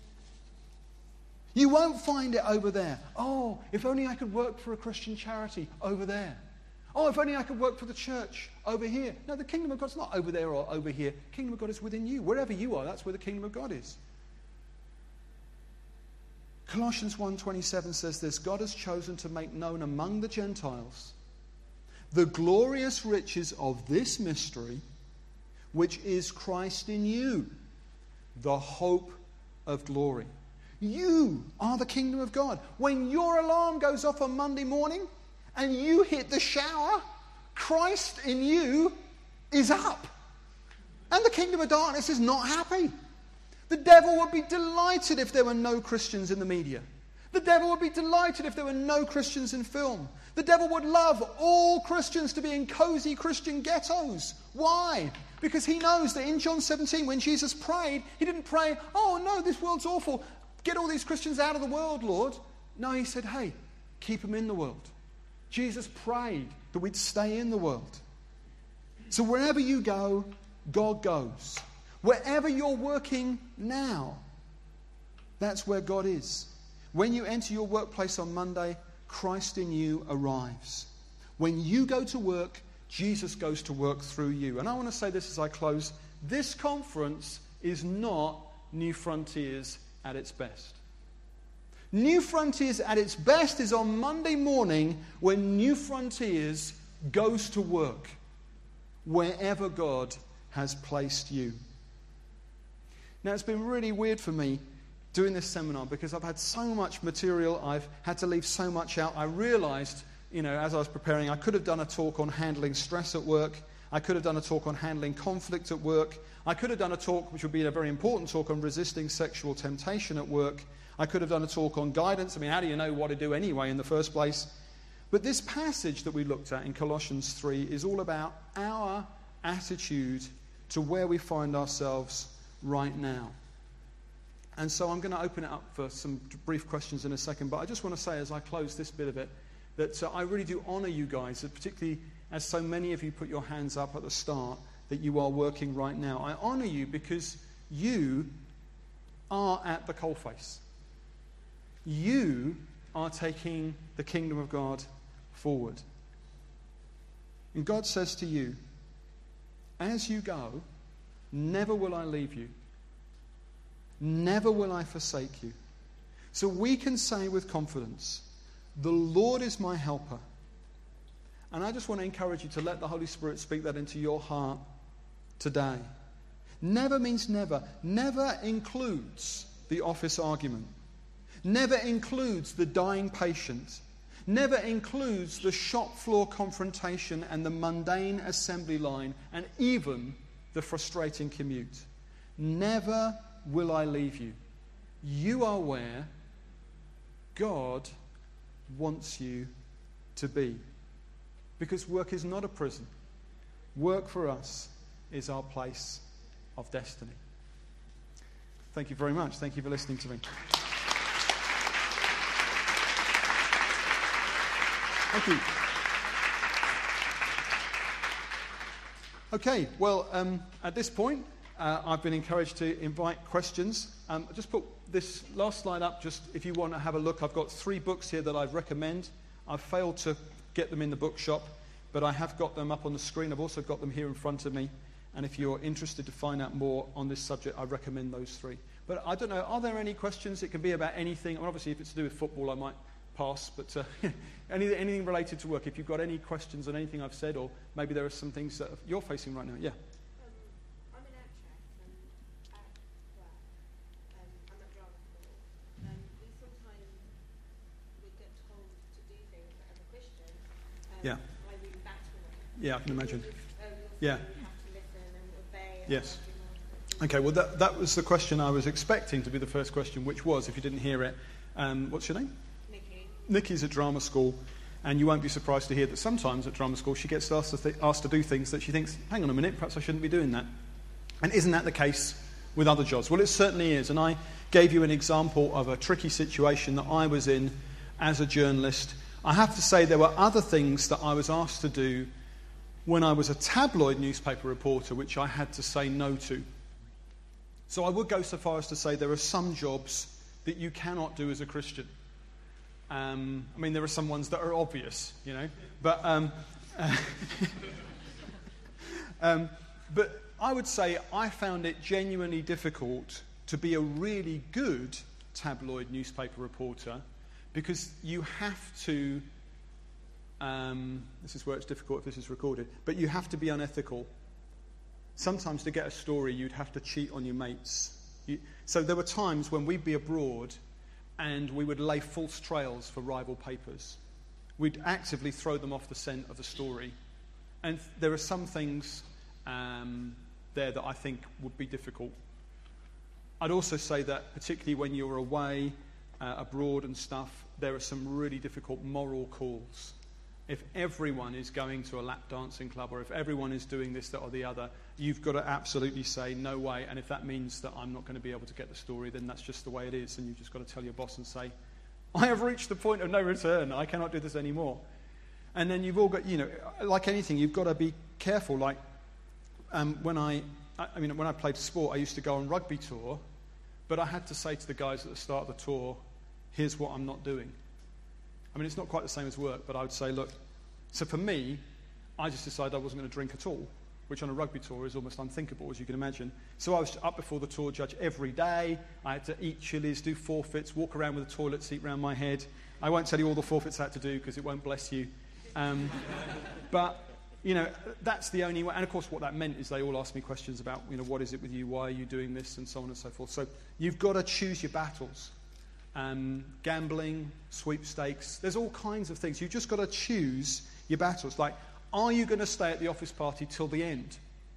You won't find it over there. Oh, if only I could work for a Christian charity over there. Oh, if only I could work for the church over here. No, the kingdom of God's not over there or over here. The kingdom of God is within you. Wherever you are, that's where the kingdom of God is. Colossians one twenty-seven says this, God has chosen to make known among the Gentiles the glorious riches of this mystery, which is Christ in you, the hope of glory. You are the kingdom of God. When your alarm goes off on Monday morning and you hit the shower, Christ in you is up. And the kingdom of darkness is not happy. The devil would be delighted if there were no Christians in the media. The devil would be delighted if there were no Christians in film. The devil would love all Christians to be in cozy Christian ghettos. Why? Because he knows that in John seventeen, when Jesus prayed, he didn't pray, oh no, this world's awful. Get all these Christians out of the world, Lord. No, he said, hey, keep them in the world. Jesus prayed that we'd stay in the world. So wherever you go, God goes. Wherever you're working now, that's where God is. When you enter your workplace on Monday, Christ in you arrives. When you go to work, Jesus goes to work through you. And I want to say this as I close. This conference is not New Frontiers at its best. New Frontiers at its best is on Monday morning when New Frontiers goes to work wherever God has placed you. Now, it's been really weird for me doing this seminar because I've had so much material, I've had to leave so much out. I realized, you know, as I was preparing, I could have done a talk on handling stress at work. I could have done a talk on handling conflict at work. I could have done a talk, which would be a very important talk, on resisting sexual temptation at work. I could have done a talk on guidance. I mean, how do you know what to do anyway in the first place? But this passage that we looked at in Colossians three is all about our attitude to where we find ourselves right now. And so I'm going to open it up for some brief questions in a second, but I just want to say as I close this bit of it, that uh, I really do honour you guys, that particularly as so many of you put your hands up at the start, that you are working right now. I honour you because you are at the coalface. You are taking the kingdom of God forward. And God says to you, as you go, never will I leave you. Never will I forsake you. So we can say with confidence, the Lord is my helper. And I just want to encourage you to let the Holy Spirit speak that into your heart today. Never means never. Never includes the office argument, never includes the dying patient, never includes the shop floor confrontation and the mundane assembly line and even the frustrating commute. Never will I leave you. You are where God wants you to be. Because work is not a prison. Work for us is our place of destiny. Thank you very much. Thank you for listening to me. Thank you. Okay, well, um, at this point, uh, I've been encouraged to invite questions. Um, I just put this last slide up, just if you want to have a look. I've got three books here that I'd recommend. I've failed to get them in the bookshop, but I have got them up on the screen. I've also got them here in front of me. And if you're interested to find out more on this subject, I recommend those three. But I don't know, are there any questions? It can be about anything. Well, obviously, if it's to do with football, I might pass. But uh, anything, anything related to work, if you've got any questions on anything I've said, or maybe there are some things that you're facing right now. Yeah. Um, I'm an actress and at work. Um, I'm at drama school. Um, we sometimes we get told to do things that as a Christian. Um, Yeah. I really battle it. Yeah, I can imagine. Just, um, Yeah. You have to listen and obey. And Yes. everything else. Okay, well, that, that was the question I was expecting to be the first question, which was, if you didn't hear it, um, what's your name? Nikki. Nikki's at drama school, and you won't be surprised to hear that sometimes at drama school she gets asked to, th- asked to do things that she thinks, hang on a minute, perhaps I shouldn't be doing that. And isn't that the case with other jobs? Well, it certainly is, and I gave you an example of a tricky situation that I was in as a journalist. I have to say there were other things that I was asked to do when I was a tabloid newspaper reporter, which I had to say no to. So I would go so far as to say there are some jobs that you cannot do as a Christian. Um, I mean, there are some ones that are obvious, you know. But, um, uh, um, but I would say I found it genuinely difficult to be a really good tabloid newspaper reporter because you have to, um, this is where it's difficult if this is recorded, but you have to be unethical. Sometimes to get a story, you'd have to cheat on your mates. You, so there were times when we'd be abroad and we would lay false trails for rival papers. We'd actively throw them off the scent of the story. And there are some things um, there that I think would be difficult. I'd also say that particularly when you're away, uh, abroad and stuff, there are some really difficult moral calls. If everyone is going to a lap dancing club or if everyone is doing this, that or the other, you've got to absolutely say no way. And if that means that I'm not going to be able to get the story, then that's just the way it is. And you've just got to tell your boss and say, I have reached the point of no return. I cannot do this anymore. And then you've all got, you know, like anything, you've got to be careful. Like um, when I, I mean, when I played sport, I used to go on rugby tour, but I had to say to the guys at the start of the tour, here's what I'm not doing. I mean, it's not quite the same as work, but I would say, look, so for me, I just decided I wasn't going to drink at all, which on a rugby tour is almost unthinkable, as you can imagine. So I was up before the tour judge every day. I had to eat chilies, do forfeits, walk around with a toilet seat round my head. I won't tell you all the forfeits I had to do because it won't bless you. Um, but, you know, that's the only way. And, of course, what that meant is they all asked me questions about, you know, what is it with you, why are you doing this, and so on and so forth. So you've got to choose your battles. Um, gambling, sweepstakes, there's all kinds of things. You've just got to choose your battles. Like, are you going to stay at the office party till the end?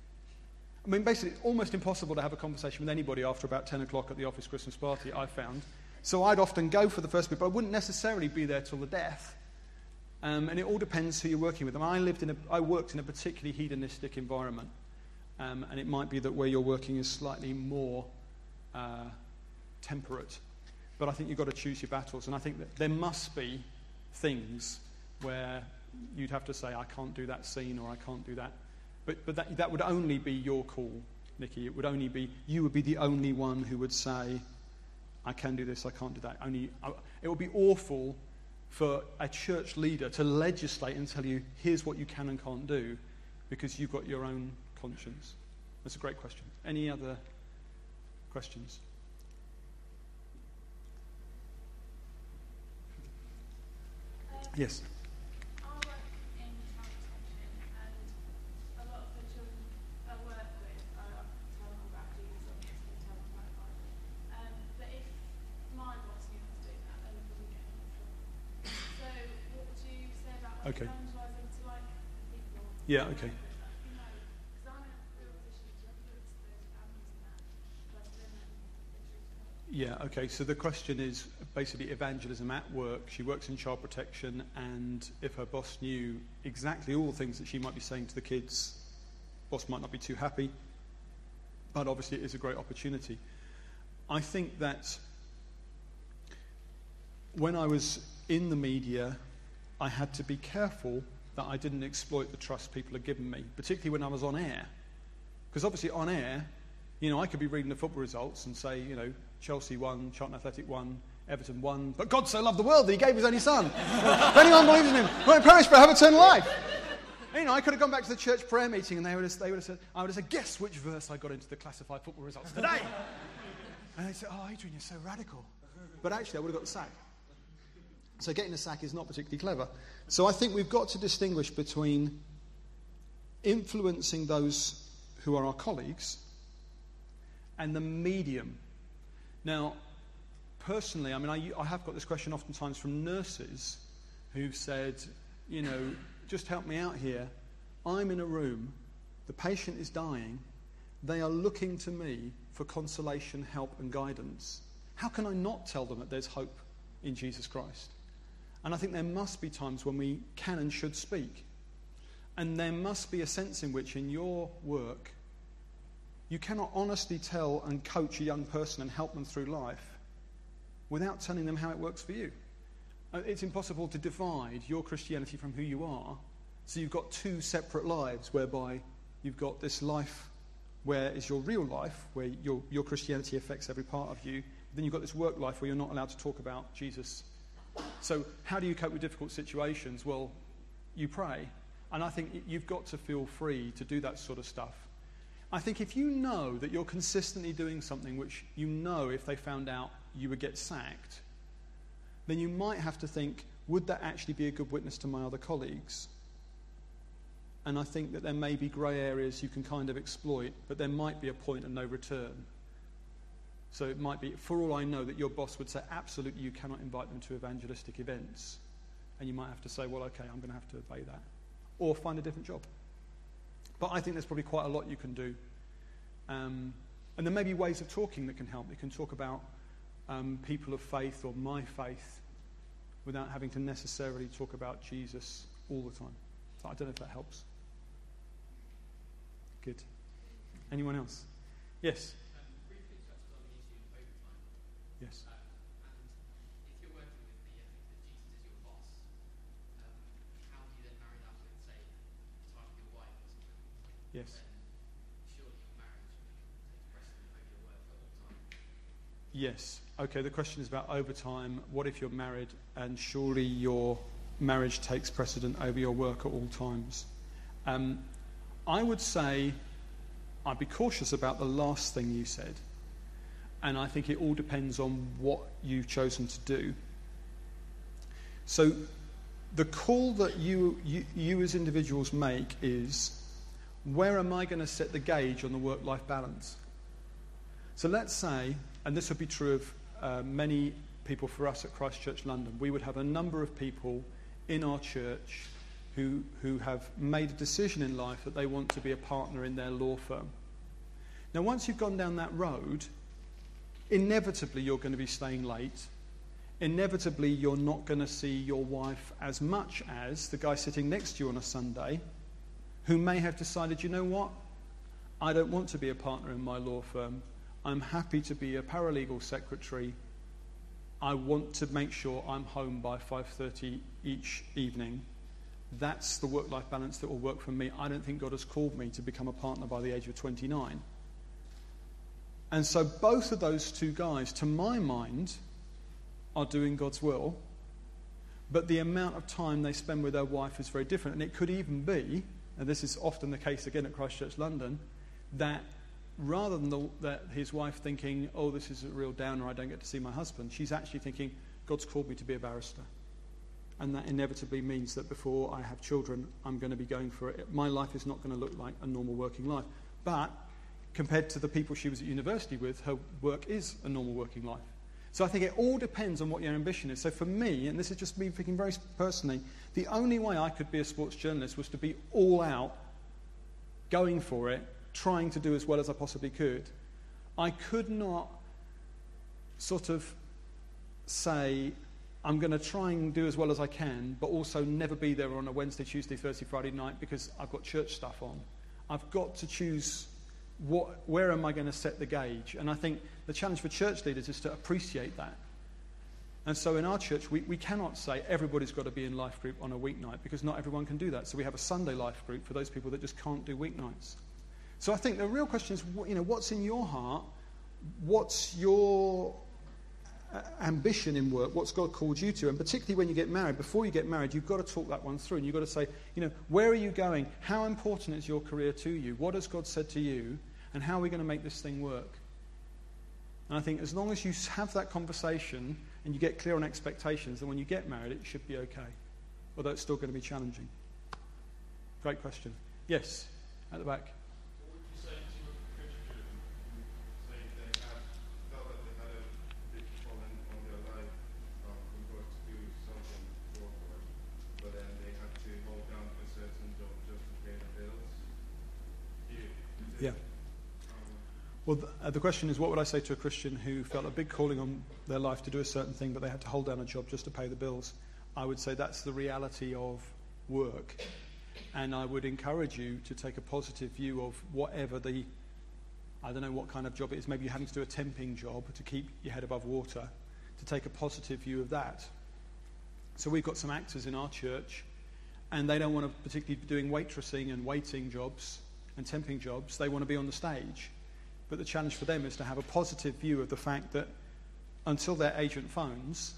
I mean, basically, it's almost impossible to have a conversation with anybody after about ten o'clock at the office Christmas party, I found. So I'd often go for the first bit, but I wouldn't necessarily be there till the death. Um, and it all depends who you're working with. And I lived in a, I worked in a particularly hedonistic environment. Um, and it might be that where you're working is slightly more uh, temperate. But I think you've got to choose your battles. And I think that there must be things where you'd have to say, I can't do that scene or I can't do that. But, but that, that would only be your call, Nikki. It would only be, you would be the only one who would say, I can do this, I can't do that. Only, it would be awful for a church leader to legislate and tell you, here's what you can and can't do, because you've got your own conscience. That's a great question. Any other questions? Yes. I work in child protection, and a lot of the children I work with are tell them about Jesus or just tell them about the Bible. Um, but if Okay. evangelising to like people. Yeah, okay. You know, because I'm in a real position to have to expose families and that, plus women and truth. Yeah, okay. So the question is basically evangelism at work. She works in child protection, and if her boss knew exactly all the things that she might be saying to the kids, boss might not be too happy, but obviously it is a great opportunity. I think that when I was in the media, I had to be careful that I didn't exploit the trust people had given me, particularly when I was on air. Because obviously on air, you know, I could be reading the football results and say, you know, Chelsea won, Charlton Athletic won, Everton won, but God so loved the world that he gave his only son. If anyone believes in him, won't perish but have eternal life. And, you know, I could have gone back to the church prayer meeting and they would have, they would have said, I would have said, guess which verse I got into the classified football results today? And they'd say, oh, Adrian, you're so radical. But actually, I would have got the sack. So getting the sack is not particularly clever. So I think we've got to distinguish between influencing those who are our colleagues and the medium. Now, personally, I mean, I, I have got this question oftentimes from nurses who've said, you know, just help me out here. I'm in a room, the patient is dying, they are looking to me for consolation, help and guidance. How can I not tell them that there's hope in Jesus Christ? And I think there must be times when we can and should speak. And there must be a sense in which in your work, you cannot honestly tell and coach a young person and help them through life without telling them how it works for you. It's impossible to divide your Christianity from who you are. So you've got two separate lives whereby you've got this life where is your real life, where your, your Christianity affects every part of you. Then you've got this work life where you're not allowed to talk about Jesus. So how do you cope with difficult situations? Well, you pray. And I think you've got to feel free to do that sort of stuff. I think if you know that you're consistently doing something which you know if they found out you would get sacked, then you might have to think, would that actually be a good witness to my other colleagues? And I think that there may be grey areas you can kind of exploit, but there might be a point of no return. So it might be, for all I know, that your boss would say, absolutely, you cannot invite them to evangelistic events. And you might have to say, well, okay, I'm going to have to obey that. Or find a different job. But I think there's probably quite a lot you can do. Um, and there may be ways of talking that can help. You can talk about um, people of faith or my faith without having to necessarily talk about Jesus all the time. So I don't know if that helps. Good. Anyone else? Yes? Um, briefly touched on the issue of overtime. Yes. Um, and if you're working with the ethic that Jesus is your boss, um, how do you then marry that with, say, time with your wife or something? Yes. Then surely your marriage takes precedent over your work at all times. Yes. Okay, the question is about overtime. What if you're married and surely your marriage takes precedent over your work at all times? Um, I would say I'd be cautious about the last thing you said. And I think it all depends on what you've chosen to do. So the call that you, you, you as individuals make is, where am I going to set the gauge on the work-life balance? So let's say, and this would be true of uh, many people for us at Christ Church London, we would have a number of people in our church who, who have made a decision in life that they want to be a partner in their law firm. Now, once you've gone down that road, inevitably you're going to be staying late. Inevitably you're not going to see your wife as much as the guy sitting next to you on a Sunday who may have decided, you know what, I don't want to be a partner in my law firm. I'm happy to be a paralegal secretary. I want to make sure I'm home by five thirty each evening. That's the work-life balance that will work for me. I don't think God has called me to become a partner by the age of twenty-nine. And so both of those two guys, to my mind, are doing God's will, but the amount of time they spend with their wife is very different. And it could even be, and this is often the case again at Christ Church London, that rather than the, that his wife thinking, oh, this is a real downer, I don't get to see my husband, she's actually thinking, God's called me to be a barrister. And that inevitably means that before I have children, I'm going to be going for it. My life is not going to look like a normal working life. But compared to the people she was at university with, her work is a normal working life. So I think it all depends on what your ambition is. So for me, and this is just me thinking very personally, the only way I could be a sports journalist was to be all out, going for it, trying to do as well as I possibly could. I could not sort of say, I'm going to try and do as well as I can, but also never be there on a Wednesday, Tuesday, Thursday, Friday night because I've got church stuff on. I've got to choose what, where am I going to set the gauge. And I think the challenge for church leaders is to appreciate that. And so in our church, we, we cannot say everybody's got to be in life group on a weeknight because not everyone can do that. So we have a Sunday life group for those people that just can't do weeknights. So I think the real question is, you know, what's in your heart? What's your uh, ambition in work? What's God called you to? And particularly when you get married, before you get married, you've got to talk that one through. And you've got to say, you know, where are you going? How important is your career to you? What has God said to you? And how are we going to make this thing work? And I think as long as you have that conversation and you get clear on expectations, then when you get married, it should be okay. Although it's still going to be challenging. Great question. Yes, at the back. Yeah. Well, the, uh, the question is, what would I say to a Christian who felt a big calling on their life to do a certain thing, but they had to hold down a job just to pay the bills? I would say that's the reality of work. And I would encourage you to take a positive view of whatever the, I don't know what kind of job it is. Maybe you're having to do a temping job to keep your head above water, to take a positive view of that. So we've got some actors in our church, and they don't want to particularly be doing waitressing and waiting jobs and temping jobs. They want to be on the stage. But the challenge for them is to have a positive view of the fact that until their agent phones,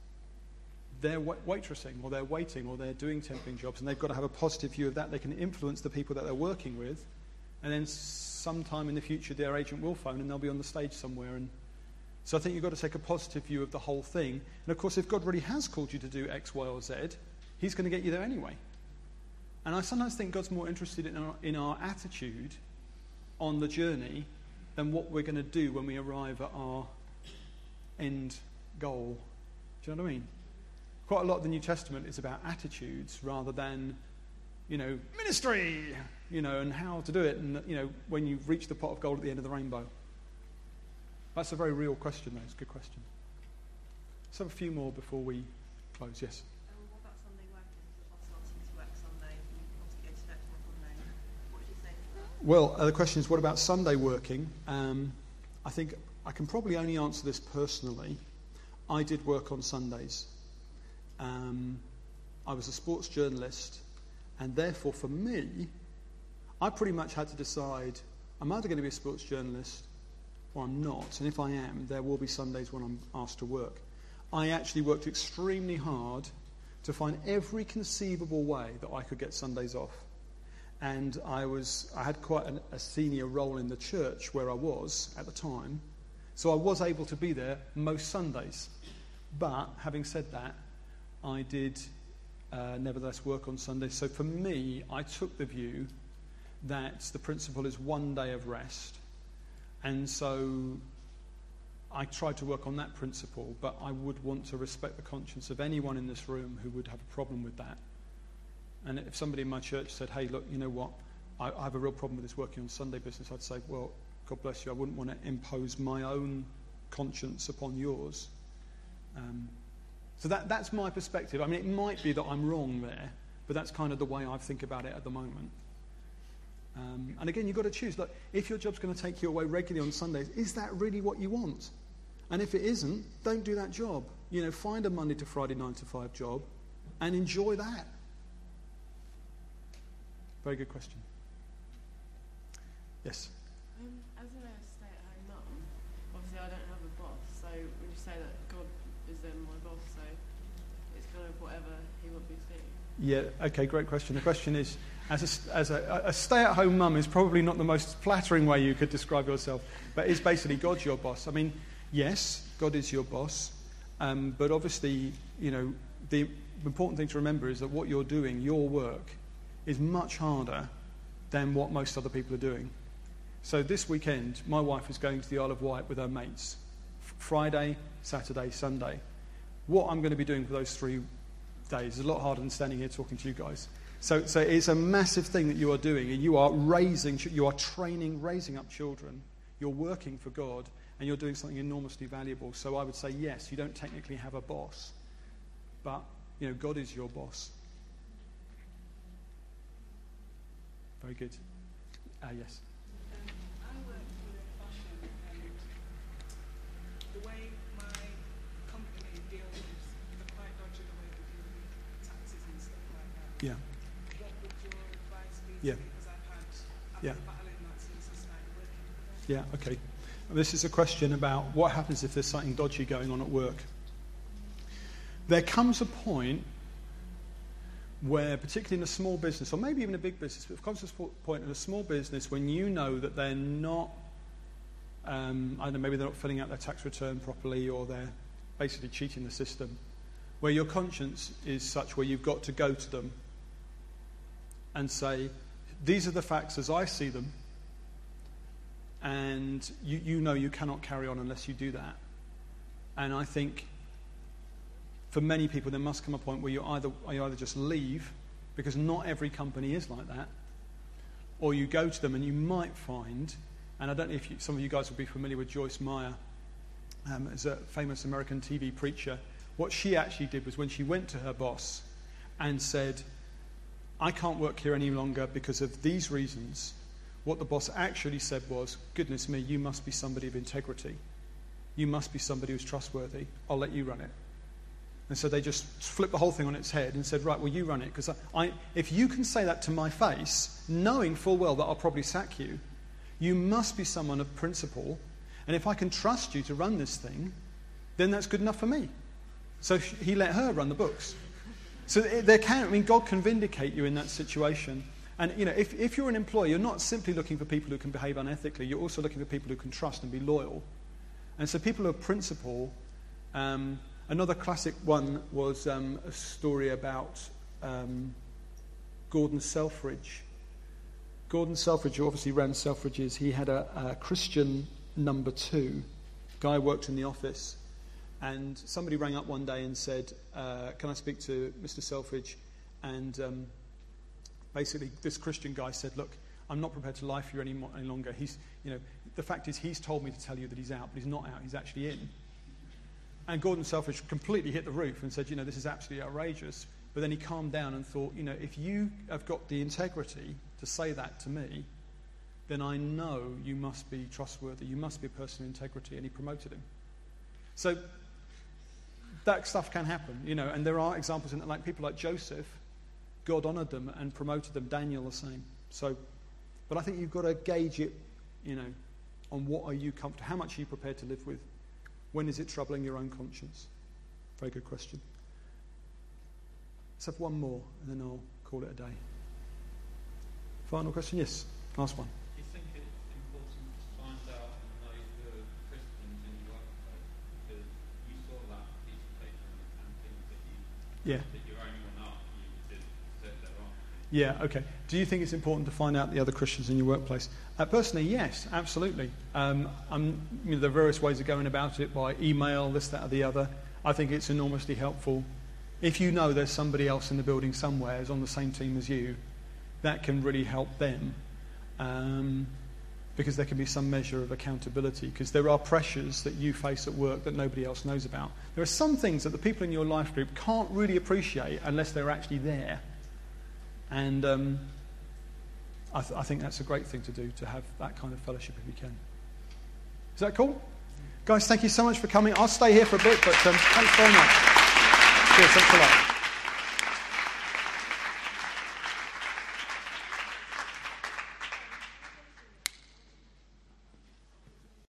they're waitressing or they're waiting or they're doing temping jobs, and they've got to have a positive view of that. They can influence the people that they're working with, and then sometime in the future their agent will phone and they'll be on the stage somewhere. And so I think you've got to take a positive view of the whole thing. And of course, if God really has called you to do X, Y, or Z, he's going to get you there anyway. And I sometimes think God's more interested in our, in our attitude on the journey than what we're going to do when we arrive at our end goal. Do you know what I mean? Quite a lot of the New Testament is about attitudes rather than, you know, ministry, you know, and how to do it, and, you know, when you've reached the pot of gold at the end of the rainbow. That's a very real question, though. It's a good question. Let's have a few more before we close. Yes? Um, what about Sunday working? If I'm starting to work Sunday, you want to go to church on Monday. What would you say to that? Well, uh, the question is, what about Sunday working? Um, I think I can probably only answer this personally. I did work on Sundays. Um, I was a sports journalist, and therefore for me, I pretty much had to decide, I'm either going to be a sports journalist or I'm not. And if I am, there will be Sundays when I'm asked to work. I actually worked extremely hard to find every conceivable way that I could get Sundays off. And I was, I had quite an, a senior role in the church where I was at the time. So I was able to be there most Sundays. But having said that, I did uh, nevertheless work on Sundays. So for me, I took the view that the principle is one day of rest. And so I tried to work on that principle, but I would want to respect the conscience of anyone in this room who would have a problem with that. And if somebody in my church said, hey, look, you know what, I, I have a real problem with this working on Sunday business, I'd say, well, God bless you, I wouldn't want to impose my own conscience upon yours. Um, so that that's my perspective. I mean, it might be that I'm wrong there, but that's kind of the way I think about it at the moment. Um, and again, you've got to choose. Look, if your job's going to take you away regularly on Sundays, is that really what you want? And if it isn't, don't do that job. You know, find a Monday to Friday nine to five job and enjoy that. Very good question. Yes? Um, as a stay-at-home mum, obviously I don't have a boss, so would you say that God is then my boss, so it's kind of whatever he wants me to do? Yeah, okay, great question. The question is, as a, as a, a stay-at-home mum is probably not the most flattering way you could describe yourself, but is basically God's your boss. I mean, yes, God is your boss, um, but obviously, you know, the important thing to remember is that what you're doing, your work, is much harder than what most other people are doing. So this weekend, my wife is going to the Isle of Wight with her mates f- Friday, Saturday, Sunday. What I'm going to be doing for those three days is a lot harder than standing here talking to you guys. So, so it's a massive thing that you are doing, and you are raising, you are training, raising up children. You're working for God, and you're doing something enormously valuable. So I would say, yes, you don't technically have a boss, but you know, God is your boss. Very good. Uh, yes. Um, I work for a fashion, and the way my company deals with, they're quite dodgy the way they deal with taxes and stuff like that. Yeah. What would your advice be? Yeah. Because I've had, I've Yeah. been battling that since I started working for them. Yeah, okay. This is a question about what happens if there's something dodgy going on at work. There comes a point where, particularly in a small business, or maybe even a big business, but there comes a point in a small business when you know that they're not, um, I don't know, maybe they're not filling out their tax return properly, or they're basically cheating the system, where your conscience is such where you've got to go to them and say, these are the facts as I see them, and you, you know you cannot carry on unless you do that. And I think for many people, there must come a point where you either you either just leave, because not every company is like that, or you go to them and you might find, and I don't know if you, some of you guys will be familiar with Joyce Meyer, um, as a famous American T V preacher. What she actually did was when she went to her boss and said, I can't work here any longer because of these reasons, what the boss actually said was, goodness me, you must be somebody of integrity. You must be somebody who's trustworthy. I'll let you run it. And so they just flipped the whole thing on its head and said, right, well, you run it. Because I, I, if you can say that to my face, knowing full well that I'll probably sack you, you must be someone of principle. And if I can trust you to run this thing, then that's good enough for me. So he let her run the books. So there can, I mean, God can vindicate you in that situation. And, you know, if, if you're an employee, you're not simply looking for people who can behave unethically. You're also looking for people who can trust and be loyal. And so people who have principle. Um, another classic one was um, a story about um, Gordon Selfridge. Gordon Selfridge, who obviously ran Selfridges, he had a, a Christian number two. Guy worked in the office. And somebody rang up one day and said, uh, can I speak to Mister Selfridge? And um, basically this Christian guy said, look, I'm not prepared to lie for you any, mo- any longer. He's, you know, the fact is he's told me to tell you that he's out, but he's not out, he's actually in. And Gordon Selfridge completely hit the roof and said, you know, this is absolutely outrageous. But then he calmed down and thought, you know, if you have got the integrity to say that to me, then I know you must be trustworthy. You must be a person of integrity. And he promoted him. So that stuff can happen, you know, and there are examples in it, like people like Joseph, God honoured them and promoted them. Daniel the same. So, but I think you've got to gauge it, you know, on what are you comfortable, how much are you prepared to live with? When is it troubling your own conscience? Very good question. Let's have one more, and then I'll call it a day. Final question? Yes, last one. Do you think it's important to find out and know the Christians in your workplace? Because you saw that piece of paper and things that you Yeah. that you're only one up, you did set that wrong. Yeah, okay. Do you think it's important to find out the other Christians in your workplace? Uh, personally, yes, absolutely. Um, I'm, you know, there are various ways of going about it, by email, this, that, or the other. I think it's enormously helpful. If you know there's somebody else in the building somewhere who's on the same team as you, that can really help them. Um, because there can be some measure of accountability, because there are pressures that you face at work that nobody else knows about. There are some things that the people in your life group can't really appreciate unless they're actually there. And um, I, th- I think that's a great thing to do, to have that kind of fellowship if you can. Is that cool? Guys, thank you so much for coming. I'll stay here for a bit, but um, thanks very much. Cheers, thanks a lot.